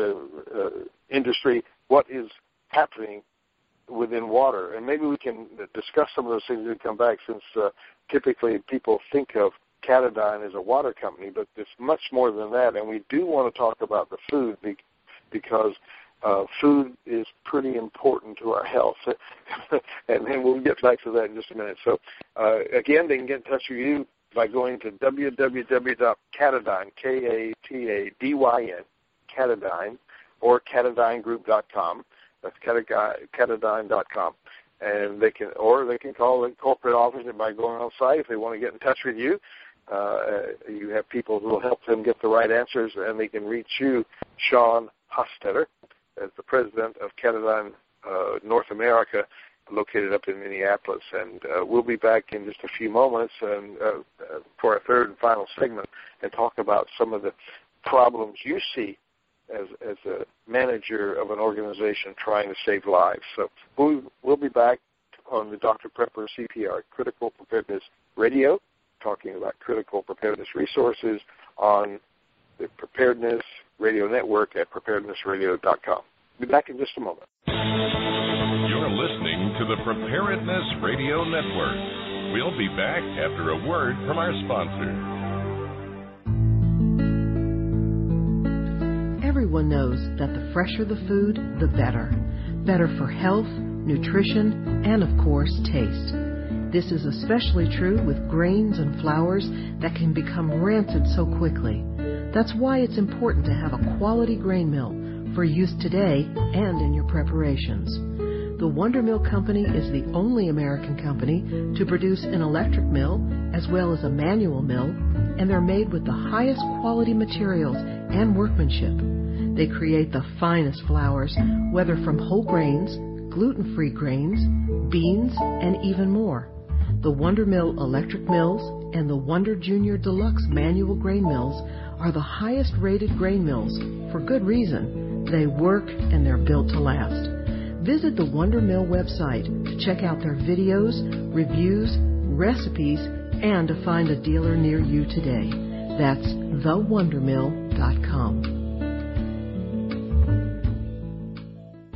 industry, what is happening within water. And maybe we can discuss some of those things as we come back, since typically people think of Katadyn as a water company, but it's much more than that. And we do want to talk about the food because food is pretty important to our health. And then we'll get back to that in just a minute. So, again, they can get in touch with you by going to www.Katadyn, Katadyn, Katadyn, or KatadynGroup.com. That's Katadyn.com. And they can call the corporate office by going on site if they want to get in touch with you. You have people who will help them get the right answers, and they can reach you, Sean Hostetter, as the president of Katadyn North America, located up in Minneapolis. And we'll be back in just a few moments and for our third and final segment and talk about some of the problems you see as a manager of an organization trying to save lives. So we'll be back on the Dr. Prepper CPR Critical Preparedness Radio, talking about critical preparedness resources on the Preparedness Radio Network at preparednessradio.com. Be back in just a moment. You're listening to the Preparedness Radio Network. We'll be back after a word from our sponsor. Everyone knows that the fresher the food, the better. Better for health, nutrition, and of course, taste. This is especially true with grains and flours that can become rancid so quickly. That's why it's important to have a quality grain mill for use today and in your preparations. The Wonder Mill Company is the only American company to produce an electric mill as well as a manual mill, and they're made with the highest quality materials and workmanship. They create the finest flours, whether from whole grains, gluten-free grains, beans, and even more. The Wonder Mill electric mills and the Wonder Junior Deluxe manual grain mills are the highest rated grain mills for good reason. They work and they're built to last. Visit the Wonder Mill website to check out their videos, reviews, recipes, and to find a dealer near you today. That's thewondermill.com.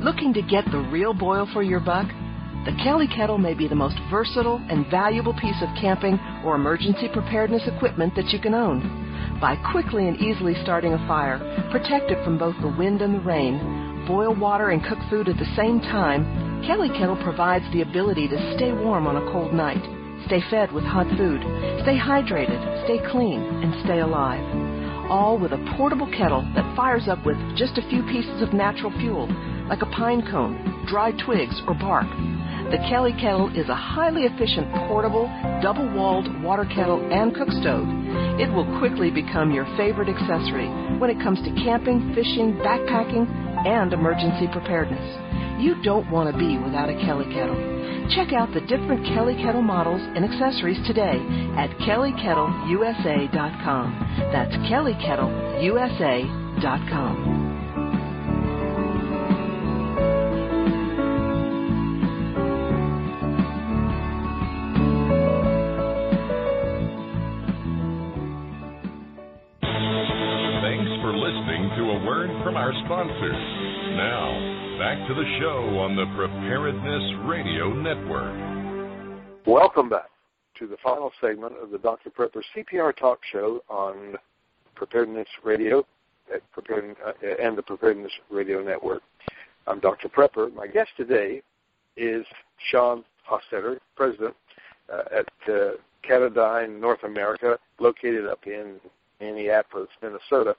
Looking to get the real boil for your buck? The Kelly Kettle may be the most versatile and valuable piece of camping or emergency preparedness equipment that you can own. By quickly and easily starting a fire, protected from both the wind and the rain, boil water and cook food at the same time, Kelly Kettle provides the ability to stay warm on a cold night, stay fed with hot food, stay hydrated, stay clean, and stay alive. All with a portable kettle that fires up with just a few pieces of natural fuel, like a pine cone, dry twigs, or bark. The Kelly Kettle is a highly efficient, portable, double-walled water kettle and cook stove. It will quickly become your favorite accessory when it comes to camping, fishing, backpacking, and emergency preparedness. You don't want to be without a Kelly Kettle. Check out the different Kelly Kettle models and accessories today at KellyKettleUSA.com. That's KellyKettleUSA.com. From our sponsors. Now, back to the show on the Preparedness Radio Network. Welcome back to the final segment of the Dr. Prepper CPR Talk Show on Preparedness Radio and the Preparedness Radio Network. I'm Dr. Prepper. My guest today is Sean Hostetter, President at Katadyn North America, located up in Minneapolis, Minnesota.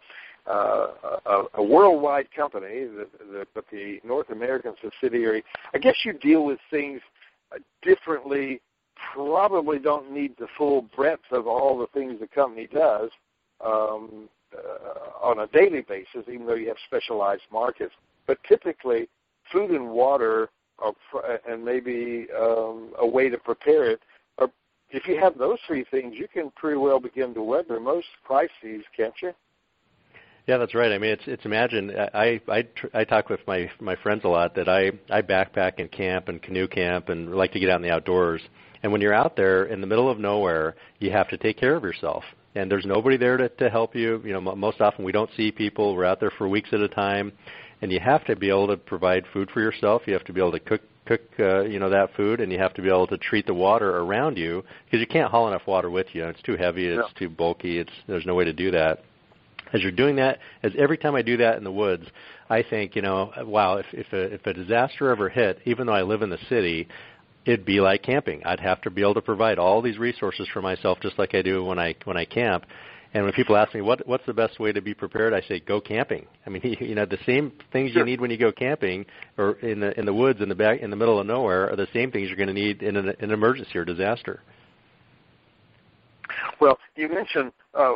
A worldwide company, but the North American subsidiary. I guess you deal with things differently, probably don't need the full breadth of all the things the company does on a daily basis, even though you have specialized markets. But typically, food and water and maybe a way to prepare it, or if you have those three things, you can pretty well begin to weather most crises, can't you? Yeah, that's right. I mean, it's imagine I talk with my friends a lot that I backpack and camp and canoe camp and like to get out in the outdoors. And when you're out there in the middle of nowhere, you have to take care of yourself. And there's nobody there to help you. You know, most often we don't see people. We're out there for weeks at a time, and you have to be able to provide food for yourself. You have to be able to cook that food, and you have to be able to treat the water around you because you can't haul enough water with you. It's too heavy. It's too bulky. There's no way to do that. As you're doing that, as every time I do that in the woods, I think, wow, if a disaster ever hit, even though I live in the city, it'd be like camping. I'd have to be able to provide all these resources for myself, just like I do when I camp. And when people ask me what's the best way to be prepared, I say go camping. I mean, the same things you need when you go camping or in the woods in the middle of nowhere are the same things you're going to need in an emergency or disaster. Well, you mentioned.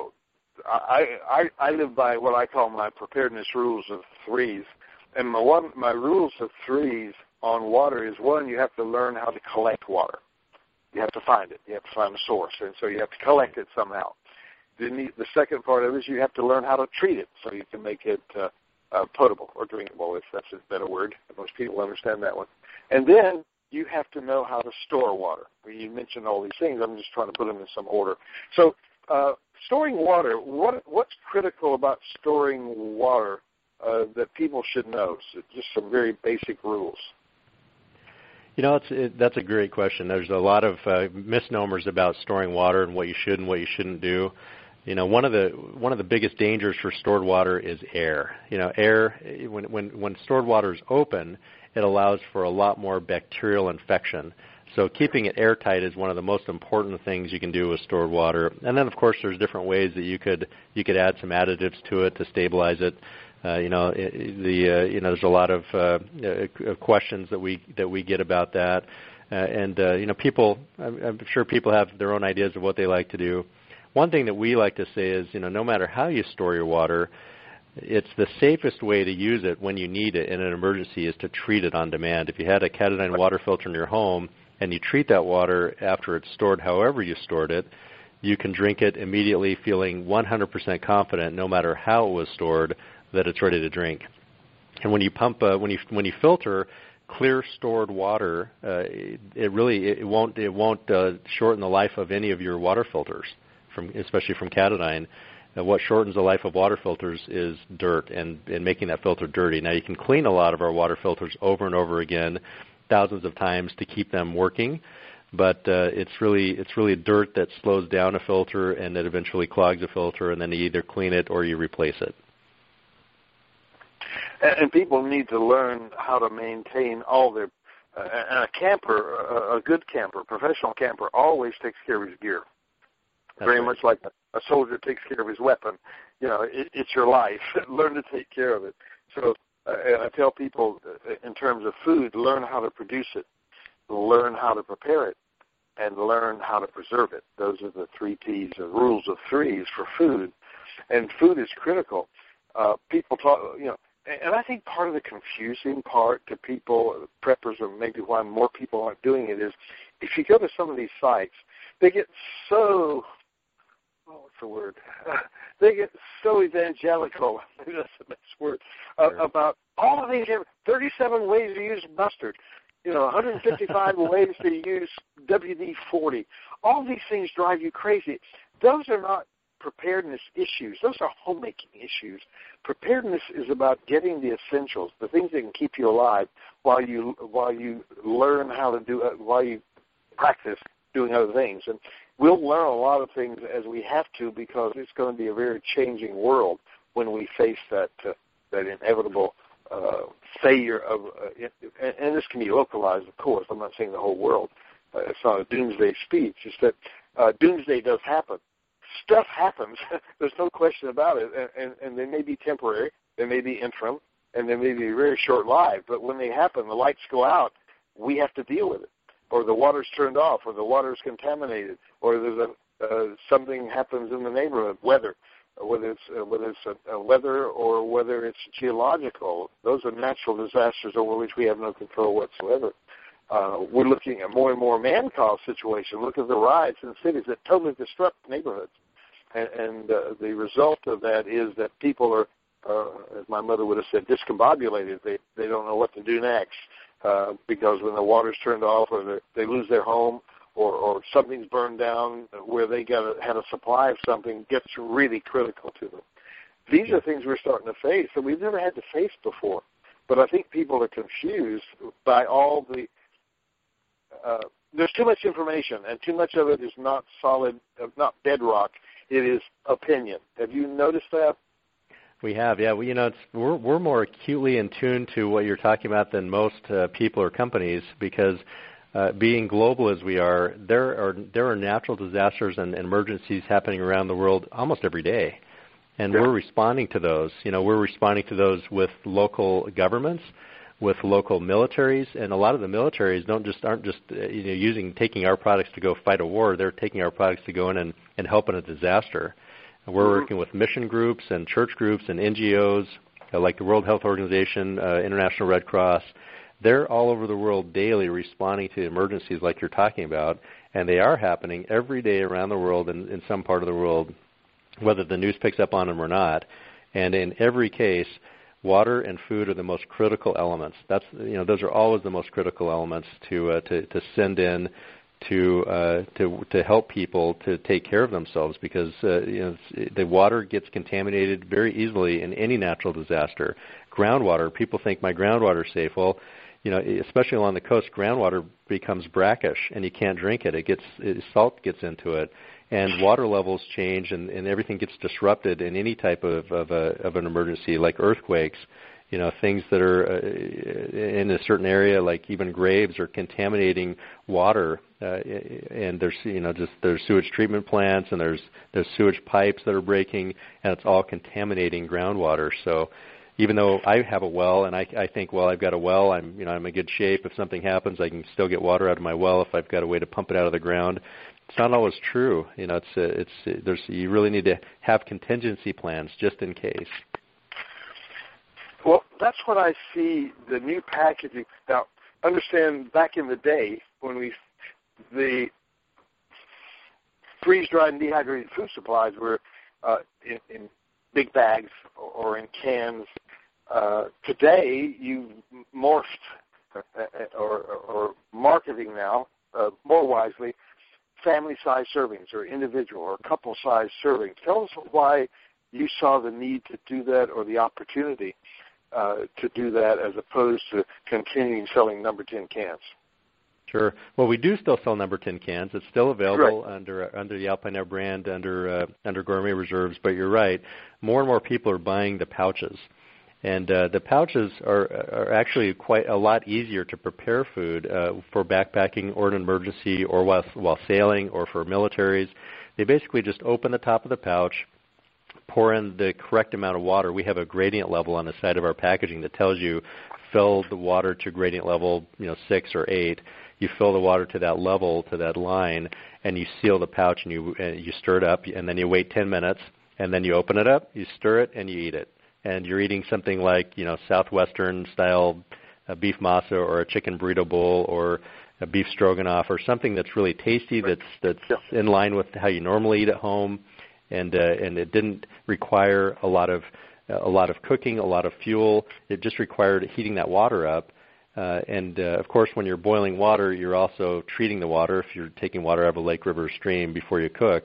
I live by what I call my preparedness rules of threes. And my rules of threes on water is, one, you have to learn how to collect water. You have to find it. You have to find the source. And so you have to collect it somehow. The second part of it is you have to learn how to treat it so you can make it potable or drinkable, if that's a better word. Most people understand that one. And then you have to know how to store water. You mentioned all these things. I'm just trying to put them in some order. So, storing water, what's critical about storing water that people should know? So just some very basic rules. That's a great question. There's a lot of misnomers about storing water and what you should and what you shouldn't do. One of the biggest dangers for stored water is air. Air, when stored water is open, it allows for a lot more bacterial infection. So keeping it airtight is one of the most important things you can do with stored water. And then, of course, there's different ways that you could add some additives to it to stabilize it. There's a lot of questions that we get about that, people. I'm sure people have their own ideas of what they like to do. One thing that we like to say is, no matter how you store your water, it's the safest way to use it when you need it in an emergency is to treat it on demand. If you had a Katadyn water filter in your home and you treat that water after it's stored however you stored it, you can drink it immediately feeling 100% confident, no matter how it was stored, that it's ready to drink. And when you when you filter clear stored water, it won't shorten the life of any of your water filters, especially from Katadyn. what shortens the life of water filters is dirt and making that filter dirty. Now, you can clean a lot of our water filters over and over again, thousands of times to keep them working, but it's really dirt that slows down a filter and that eventually clogs a filter, and then you either clean it or you replace it. And people need to learn how to maintain all their. And a camper, a good camper, professional camper, always takes care of his gear. That's very right. Much like a soldier takes care of his weapon. It's your life. Learn to take care of it. So I tell people, in terms of food, learn how to produce it, learn how to prepare it, and learn how to preserve it. Those are the 3 T's, the rules of threes for food. And food is critical. People talk, and I think part of the confusing part to people, preppers, or maybe why more people aren't doing it is, if you go to some of these sites, they get so, they get so evangelical, maybe that's the best word, about all of these 37 ways to use mustard, 155 ways to use WD-40. All these things drive you crazy. Those are not preparedness issues. Those are homemaking issues. Preparedness is about getting the essentials, the things that can keep you alive while you learn how to do it, while you practice doing other things. And we'll learn a lot of things as we have to, because it's going to be a very changing world when we face that inevitable failure of, and this can be localized, of course. I'm not saying the whole world. It's not a doomsday speech. It's that doomsday does happen. Stuff happens. There's no question about it, and they may be temporary, they may be interim, and they may be very short-lived. But when they happen, the lights go out, we have to deal with it, or the water's turned off, or the water's contaminated, or there's something happens in the neighborhood, weather, whether it's weather or whether it's geological. Those are natural disasters over which we have no control whatsoever. We're looking at more and more man-caused situations. Look at the riots in cities that totally disrupt neighborhoods. And the result of that is that people are, as my mother would have said, discombobulated. They don't know what to do next because when the water's turned off, or they lose their home, or something's burned down where they had a supply of something, gets really critical to them. These are things we're starting to face that we've never had to face before. But I think people are confused by all the there's too much information, and too much of it is not solid, not bedrock. It is opinion. Have you noticed that? We have, yeah. We're more acutely in tune to what you're talking about than most people or companies, because being global as we are, there are natural disasters and emergencies happening around the world almost every day, and we're responding to those. We're responding to those with local governments, with local militaries, and a lot of the militaries aren't just taking our products to go fight a war. They're taking our products to go in and help in a disaster. And we're working with mission groups and church groups and NGOs like the World Health Organization, International Red Cross. They're all over the world daily responding to emergencies like you're talking about, and they are happening every day around the world in some part of the world, whether the news picks up on them or not. And in every case, water and food are the most critical elements. Those are always the most critical elements to send in to help people to take care of themselves, because the water gets contaminated very easily in any natural disaster. Groundwater, people think my groundwater's safe. Well, especially along the coast, groundwater becomes brackish and you can't drink it. Salt gets into it, and water levels change, and everything gets disrupted in any type of an emergency, like earthquakes. Things that are in a certain area, like even graves, are contaminating water, and there's sewage treatment plants, and there's sewage pipes that are breaking, and it's all contaminating groundwater. So even though I have a well, and I think, well, I've got a well, I'm in good shape. If something happens, I can still get water out of my well if I've got a way to pump it out of the ground. It's not always true. You really need to have contingency plans just in case. Well, that's what I see, the new packaging. Now, understand, back in the day when the freeze-dried and dehydrated food supplies were in big bags or in cans. Today, you've morphed or marketing now more wisely family-size servings or individual or couple-size servings. Tell us why you saw the need to do that or the opportunity to do that as opposed to continuing selling number 10 cans. Sure. Well, we do still sell number 10 cans. It's still available right. under the Alpine Air brand, under Gourmet Reserves. But you're right. More and more people are buying the pouches. And the pouches are actually quite a lot easier to prepare food for backpacking or an emergency or while sailing or for militaries. They basically just open the top of the pouch, pour in the correct amount of water. We have a gradient level on the side of our packaging that tells you fill the water to gradient level 6 or 8. You fill the water to that level, to that line, and you seal the pouch and you stir it up, and then you wait 10 minutes, and then you open it up, you stir it, and you eat it. And you're eating something like Southwestern style beef masa or a chicken burrito bowl or a beef stroganoff or something that's really tasty, that's in line with how you normally eat at home, and it didn't require a lot of cooking, a lot of fuel. It just required heating that water up. Of course, when you're boiling water, you're also treating the water if you're taking water out of a lake, river, or stream before you cook.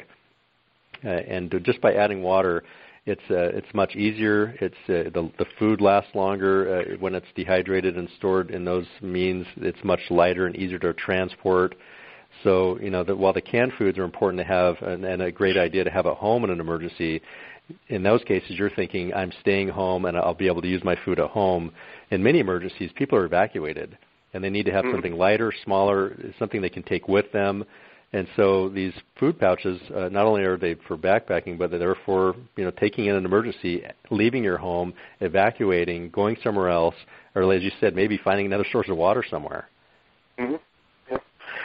And just by adding water, it's much easier. It's the food lasts longer when it's dehydrated and stored in those means. It's much lighter and easier to transport. So while the canned foods are important to have and a great idea to have at home in an emergency, in those cases you're thinking I'm staying home and I'll be able to use my food at home. In many emergencies, people are evacuated and they need to have something lighter, smaller, something they can take with them. And so these food pouches, not only are they for backpacking, but they're for taking in an emergency, leaving your home, evacuating, going somewhere else, or as you said, maybe finding another source of water somewhere. Mm-hmm. Yeah.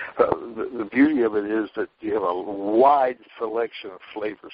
The beauty of it is that you have a wide selection of flavors,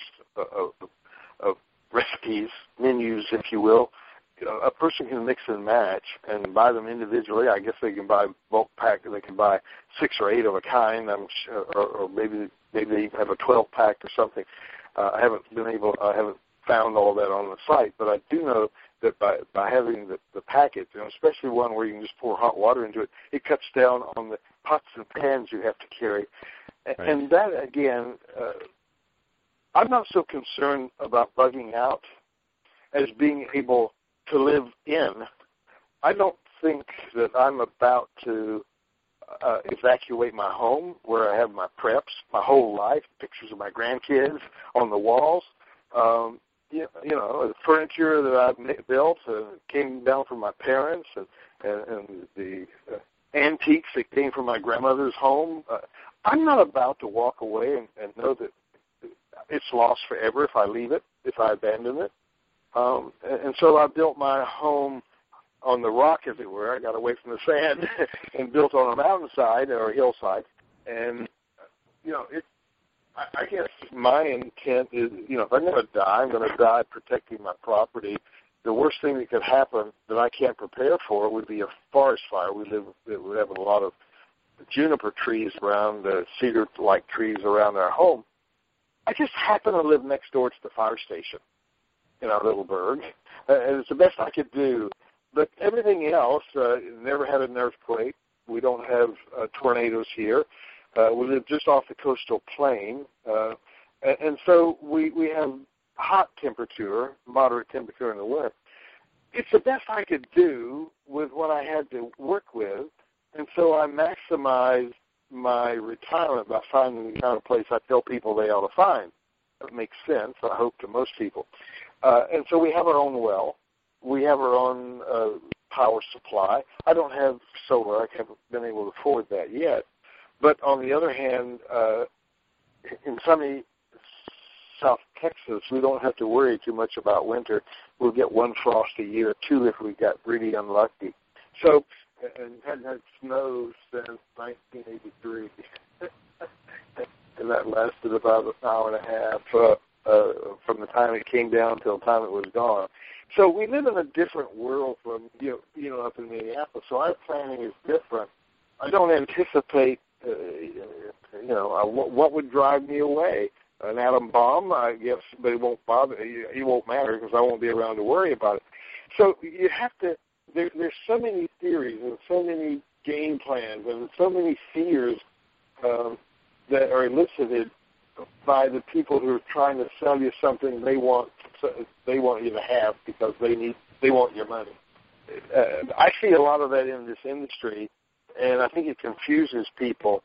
of recipes, menus, if you will. A person can mix and match and buy them individually. I guess they can buy bulk pack. They can buy 6 or 8 of a kind. I'm sure, or maybe they even have a 12-pack or something. I haven't found all that on the site, but I do know that by having the packet, especially one where you can just pour hot water into it, it cuts down on the pots and pans you have to carry. Right. And that again, I'm not so concerned about bugging out as being able to live in. I don't think that I'm about to evacuate my home where I have my preps, my whole life, pictures of my grandkids on the walls. The furniture that I've built came down from my parents, and the antiques that came from my grandmother's home. I'm not about to walk away and know that it's lost forever if I leave it, if I abandon it. And so I built my home on the rock, as it were. I got away from the sand and built on a mountainside or a hillside. And, I guess my intent is, if I'm going to die, I'm going to die protecting my property. The worst thing that could happen that I can't prepare for would be a forest fire. We have a lot of juniper trees around, cedar-like trees around our home. I just happen to live next door to the fire station in our little burg, and it's the best I could do. But everything else, never had an earthquake. We don't have tornadoes here. We live just off the coastal plain, and so we have hot temperature, moderate temperature in the winter. It's the best I could do with what I had to work with, and so I maximized my retirement by finding the kind of place I tell people they ought to find. That makes sense, I hope, to most people. And so we have our own well. We have our own power supply. I don't have solar. I haven't been able to afford that yet. But on the other hand, in sunny South Texas, we don't have to worry too much about winter. We'll get 1 frost a year, 2 if we got really unlucky. So, and hadn't had snow since 1983. And that lasted about an hour and a half from the time it came down till the time it was gone. So we live in a different world from, up in Minneapolis. So our planning is different. I don't anticipate, what would drive me away. An atom bomb, I guess, but it won't bother. It won't matter because I won't be around to worry about it. So you have to. There's so many theories and so many game plans and so many fears that are elicited by the people who are trying to sell you something they want you to have because they want your money. I see a lot of that in this industry, and I think it confuses people.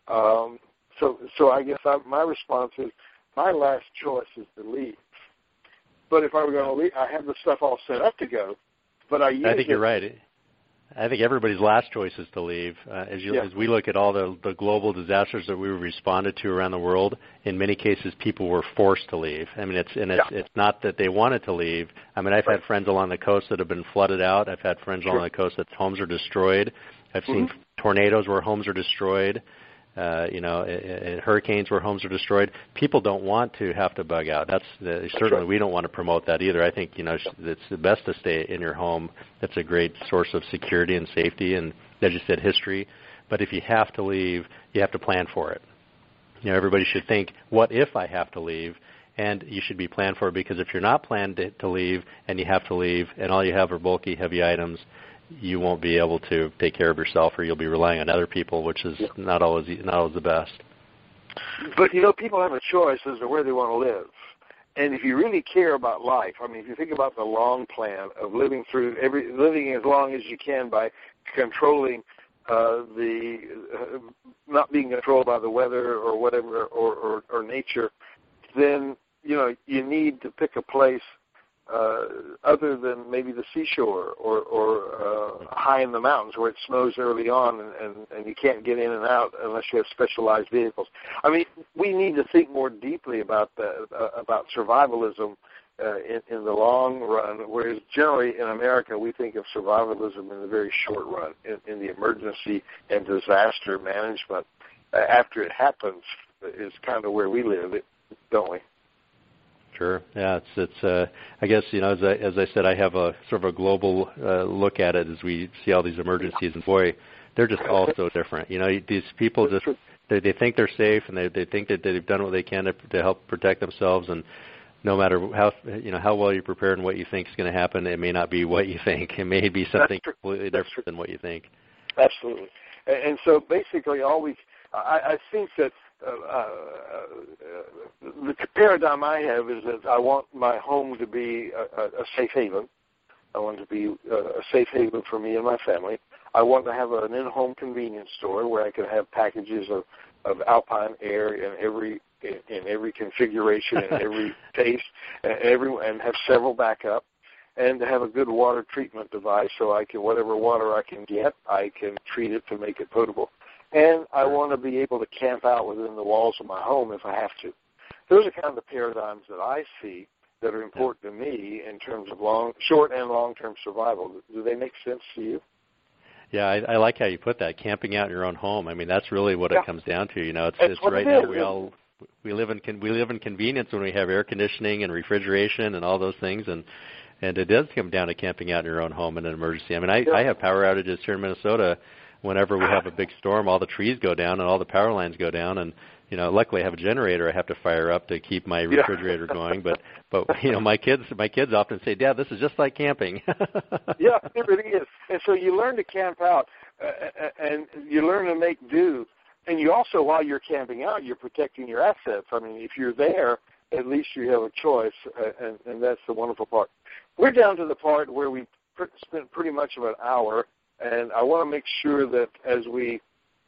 So I guess my response is my last choice is to leave. But if I were going to leave, I have the stuff all set up to go. But I think you're right. I think everybody's last choice is to leave. As we look at all the global disasters that we responded to around the world, in many cases people were forced to leave. I mean, it's not that they wanted to leave. I mean, I've had friends along the coast that have been flooded out. I've had friends along the coast that homes are destroyed. I've seen tornadoes where homes are destroyed. Hurricanes where homes are destroyed. People don't want to have to bug out. Certainly we don't want to promote that either. I think it's the best to stay in your home. That's a great source of security and safety, and as you said, history. But if you have to leave, you have to plan for it. Everybody should think, what if I have to leave? And you should be planned for it, because if you're not planned to leave and you have to leave and all you have are bulky, heavy items, you won't be able to take care of yourself, or you'll be relying on other people, which is not always the best. But, people have a choice as to where they want to live. And if you really care about life, I mean, if you think about the long plan of living as long as you can by controlling not being controlled by the weather or whatever or nature, then, you need to pick a place other than maybe the seashore or high in the mountains where it snows early on and you can't get in and out unless you have specialized vehicles. I mean, we need to think more deeply about survivalism in the long run, whereas generally in America we think of survivalism in the very short run, in the emergency and disaster management. After it happens is kind of where we live, don't we? Sure. Yeah, it's. I guess as I said, I have a sort of a global look at it as we see all these emergencies, and boy, they're just all so different. These people just they think they're safe, and they think that they've done what they can to help protect themselves, and no matter how well you prepare and what you think is going to happen, it may not be what you think. It may be something completely different than what you think. Absolutely. And so basically, I think that. The paradigm I have is that I want my home to be a safe haven. I want it to be a safe haven for me and my family. I want to have an in-home convenience store where I can have packages of Alpine Air in every configuration, in every taste, and have several backup, and to have a good water treatment device so I can, whatever water I can get, I can treat it to make it potable. And I want to be able to camp out within the walls of my home if I have to. Those are kind of the paradigms that I see that are important to me in terms of short and long-term survival. Do they make sense to you? Yeah, I like how you put that, camping out in your own home. I mean, that's really what it comes down to. It's right now we live in convenience when we have air conditioning and refrigeration and all those things, and it does come down to camping out in your own home in an emergency. I mean, I have power outages here in Minnesota. Whenever we have a big storm, all the trees go down and all the power lines go down, and luckily I have a generator I have to fire up to keep my refrigerator going. But my kids often say, "Dad, this is just like camping." Yeah, it really is. And so you learn to camp out, and you learn to make do. And you also, while you're camping out, you're protecting your assets. I mean, if you're there, at least you have a choice, and that's the wonderful part. We're down to the part where we spent pretty much of an hour. And I want to make sure that as we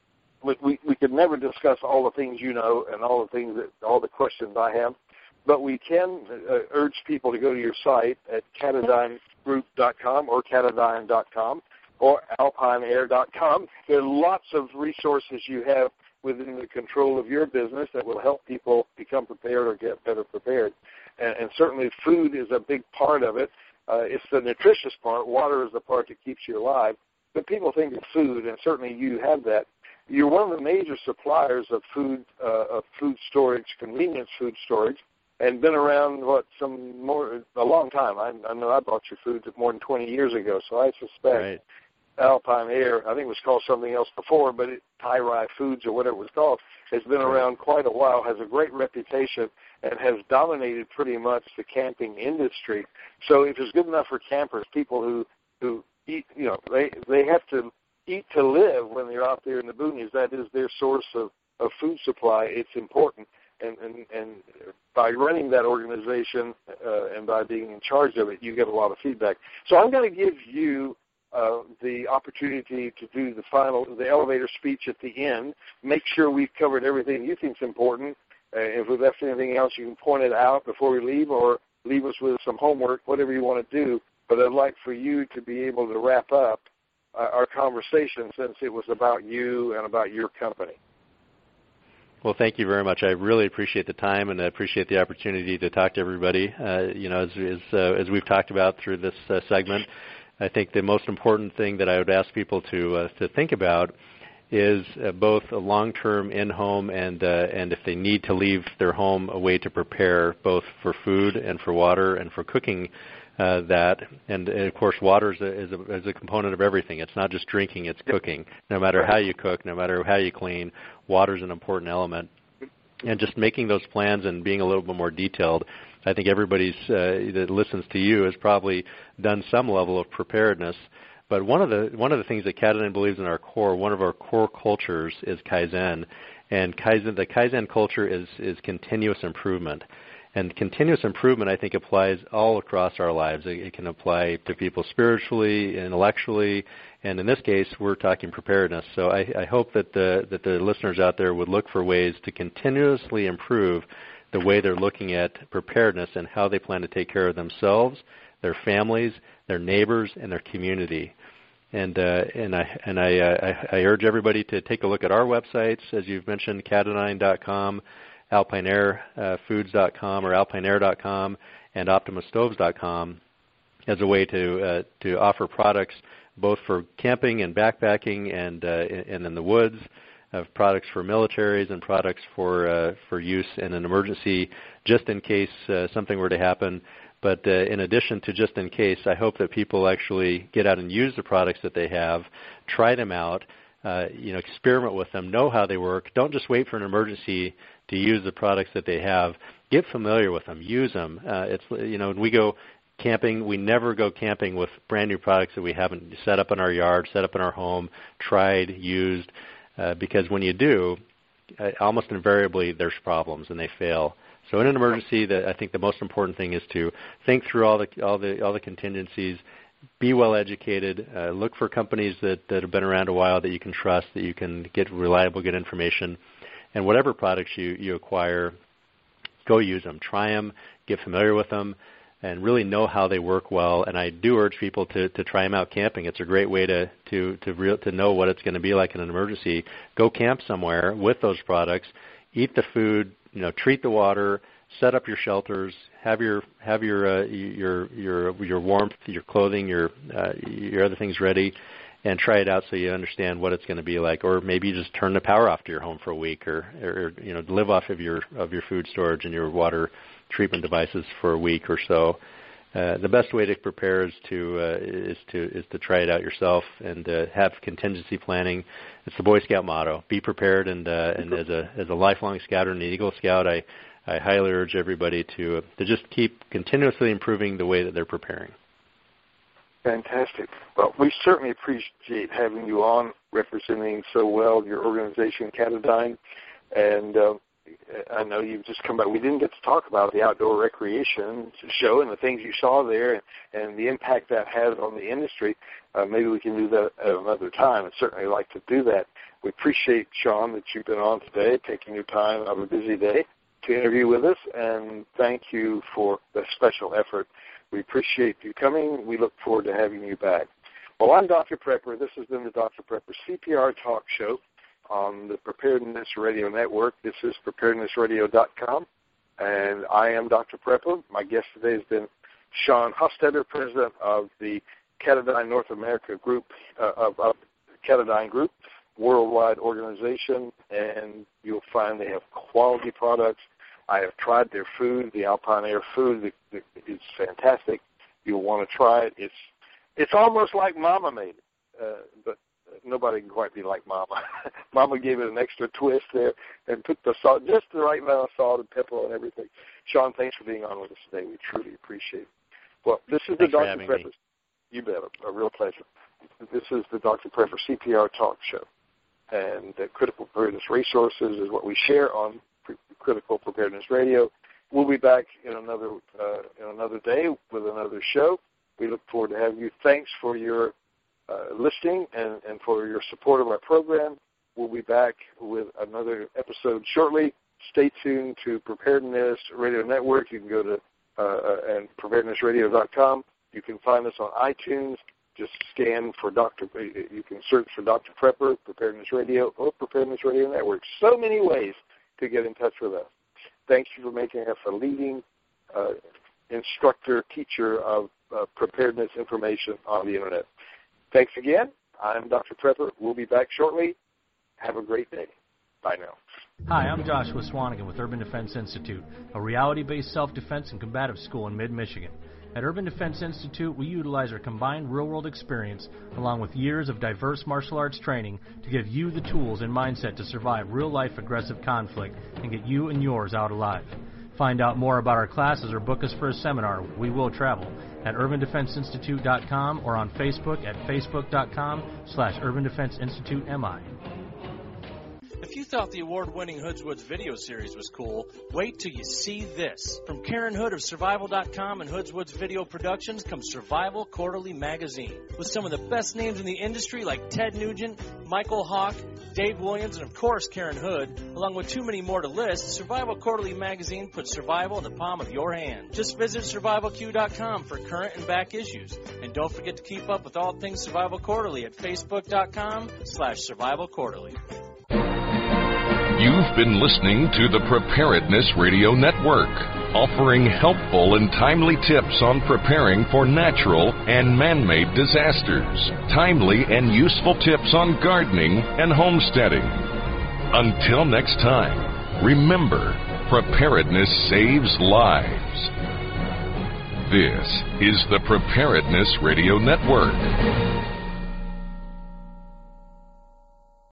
could never discuss all the things and all the questions I have, but we can urge people to go to your site at Catadynegroup.com or Catadyne.com or alpineair.com. There are lots of resources you have within the control of your business that will help people become prepared or get better prepared. And certainly food is a big part of it. It's the nutritious part. Water is the part that keeps you alive. But people think of food, and certainly you have that. You're one of the major suppliers of food storage, convenience food storage, and been around a long time. I know I bought your food more than 20 years ago, so I suspect Alpine Air, I think it was called something else before, but Tyrai Foods or whatever it was called, has been around quite a while, has a great reputation, and has dominated pretty much the camping industry. So if it's good enough for campers, people who eat, they have to eat to live when they're out there in the boonies. That is their source of of food supply, it's important. And by running that organization and by being in charge of it, you get a lot of feedback. So I'm going to give you the opportunity to do the elevator speech at the end. Make sure we've covered everything you think is important. If we've left anything else, you can point it out before we leave, or leave us with some homework, whatever you want to do. But I'd like for you to be able to wrap up our conversation, since it was about you and about your company. Well, thank you very much. I really appreciate the time, and I appreciate the opportunity to talk to everybody. As we've talked about through this segment, I think the most important thing that I would ask people to think about is both a long-term in-home and if they need to leave their home, a way to prepare both for food and for water and for cooking that. And of course, water is a component of everything. It's not just drinking, it's cooking. No matter how you cook, no matter how you clean, water is an important element. And just making those plans and being a little bit more detailed, I think everybody that listens to you has probably done some level of preparedness. But one of the things that Katadyn believes in our core, one of our core cultures, is Kaizen. And the Kaizen culture is continuous improvement. And continuous improvement, I think, applies all across our lives. It can apply to people spiritually, intellectually, and in this case, we're talking preparedness. So I hope that the listeners out there would look for ways to continuously improve the way they're looking at preparedness and how they plan to take care of themselves, their families, their neighbors, and their community. And I urge everybody to take a look at our websites, as you've mentioned, Katadyn.com, alpineairfoods.com or alpineair.com, and optimastoves.com as a way to offer products both for camping and backpacking and in the woods, of products for militaries and products for use in an emergency, just in case something were to happen. But in addition to just in case, I hope that people actually get out and use the products that they have, try them out, experiment with them, know how they work. Don't just wait for an emergency to use the products that they have. Get familiar with them. Use them. When we go camping, we never go camping with brand new products that we haven't set up in our yard, set up in our home, tried, used, because when you do, almost invariably there's problems and they fail. So in an emergency, I think the most important thing is to think through all the contingencies, be well educated, look for companies that have been around a while that you can trust, that you can get reliable, good information, and whatever products you acquire, go use them, try them, get familiar with them, and really know how they work well. And I do urge people to try them out camping. It's a great way to know what it's going to be like in an emergency. Go camp somewhere with those products, eat the food, treat the water, set up your shelters, have your warmth, your clothing, your other things ready, and try it out so you understand what it's going to be like. Or maybe you just turn the power off to your home for a week, or live off of your food storage and your water treatment devices for a week or so. The best way to prepare is to try it out yourself and have contingency planning. It's the Boy Scout motto: be prepared. And as a lifelong scouter and an Eagle Scout, I highly urge everybody to just keep continuously improving the way that they're preparing. Fantastic. Well, we certainly appreciate having you on, representing so well your organization, Katadyn, and I know you've just come back. We didn't get to talk about the outdoor recreation show and the things you saw there and the impact that has on the industry. Maybe we can do that at another time. I'd certainly like to do that. We appreciate, Sean, that you've been on today, taking your time out of a busy day to interview with us, and thank you for the special effort. We appreciate you coming. We look forward to having you back. Well, I'm Dr. Prepper. This has been the Dr. Prepper CPR Talk Show on the Preparedness Radio Network. This is preparednessradio.com, and I am Dr. Prepper. My guest today has been Sean Hostetter, president of the Katadyn North America group, of Katadyn Group, worldwide organization, and you'll find they have quality products. I have tried their food, the Alpine Air food. It's fantastic. You'll want to try it. It's almost like Mama made it, but nobody can quite be like Mama. Mama gave it an extra twist there and put the salt, just the right amount of salt and pepper and everything. Sean, thanks for being on with us today. We truly appreciate it. Well, this is the Dr. Prepper. You bet. A real pleasure. This is the Dr. Prepper CPR Talk Show. and the Critical Preparedness Resources is what we share on Critical Preparedness Radio. We'll be back in another day with another show. We look forward to having you. Thanks for your listening and for your support of our program. We'll be back with another episode shortly. Stay tuned to Preparedness Radio Network. You can go to preparednessradio.com. You can find us on iTunes. Just scan for you can search for Dr. Prepper, Preparedness Radio, or Preparedness Radio Network. So many ways to get in touch with us. Thank you for making us a leading instructor, teacher of preparedness information on the Internet. Thanks again. I'm Dr. Prepper. We'll be back shortly. Have a great day. Bye now. Hi, I'm Joshua Swanigan with Urban Defense Institute, a reality-based self-defense and combative school in mid-Michigan. At Urban Defense Institute, we utilize our combined real-world experience along with years of diverse martial arts training to give you the tools and mindset to survive real-life aggressive conflict and get you and yours out alive. Find out more about our classes or book us for a seminar. We will travel at urbandefenseinstitute.com or on Facebook at facebook.com/urbandefenseinstitutemi. If you thought the award-winning Hoodswoods video series was cool, wait till you see this. From Karen Hood of Survival.com and Hoodswoods Video Productions comes Survival Quarterly Magazine. With some of the best names in the industry like Ted Nugent, Michael Hawk, Dave Williams, and of course Karen Hood, along with too many more to list, Survival Quarterly Magazine puts survival in the palm of your hand. Just visit survivalq.com for current and back issues. And don't forget to keep up with all things Survival Quarterly at facebook.com/Survival Quarterly. You've been listening to the Preparedness Radio Network, offering helpful and timely tips on preparing for natural and man-made disasters, timely and useful tips on gardening and homesteading. Until next time, remember, preparedness saves lives. This is the Preparedness Radio Network.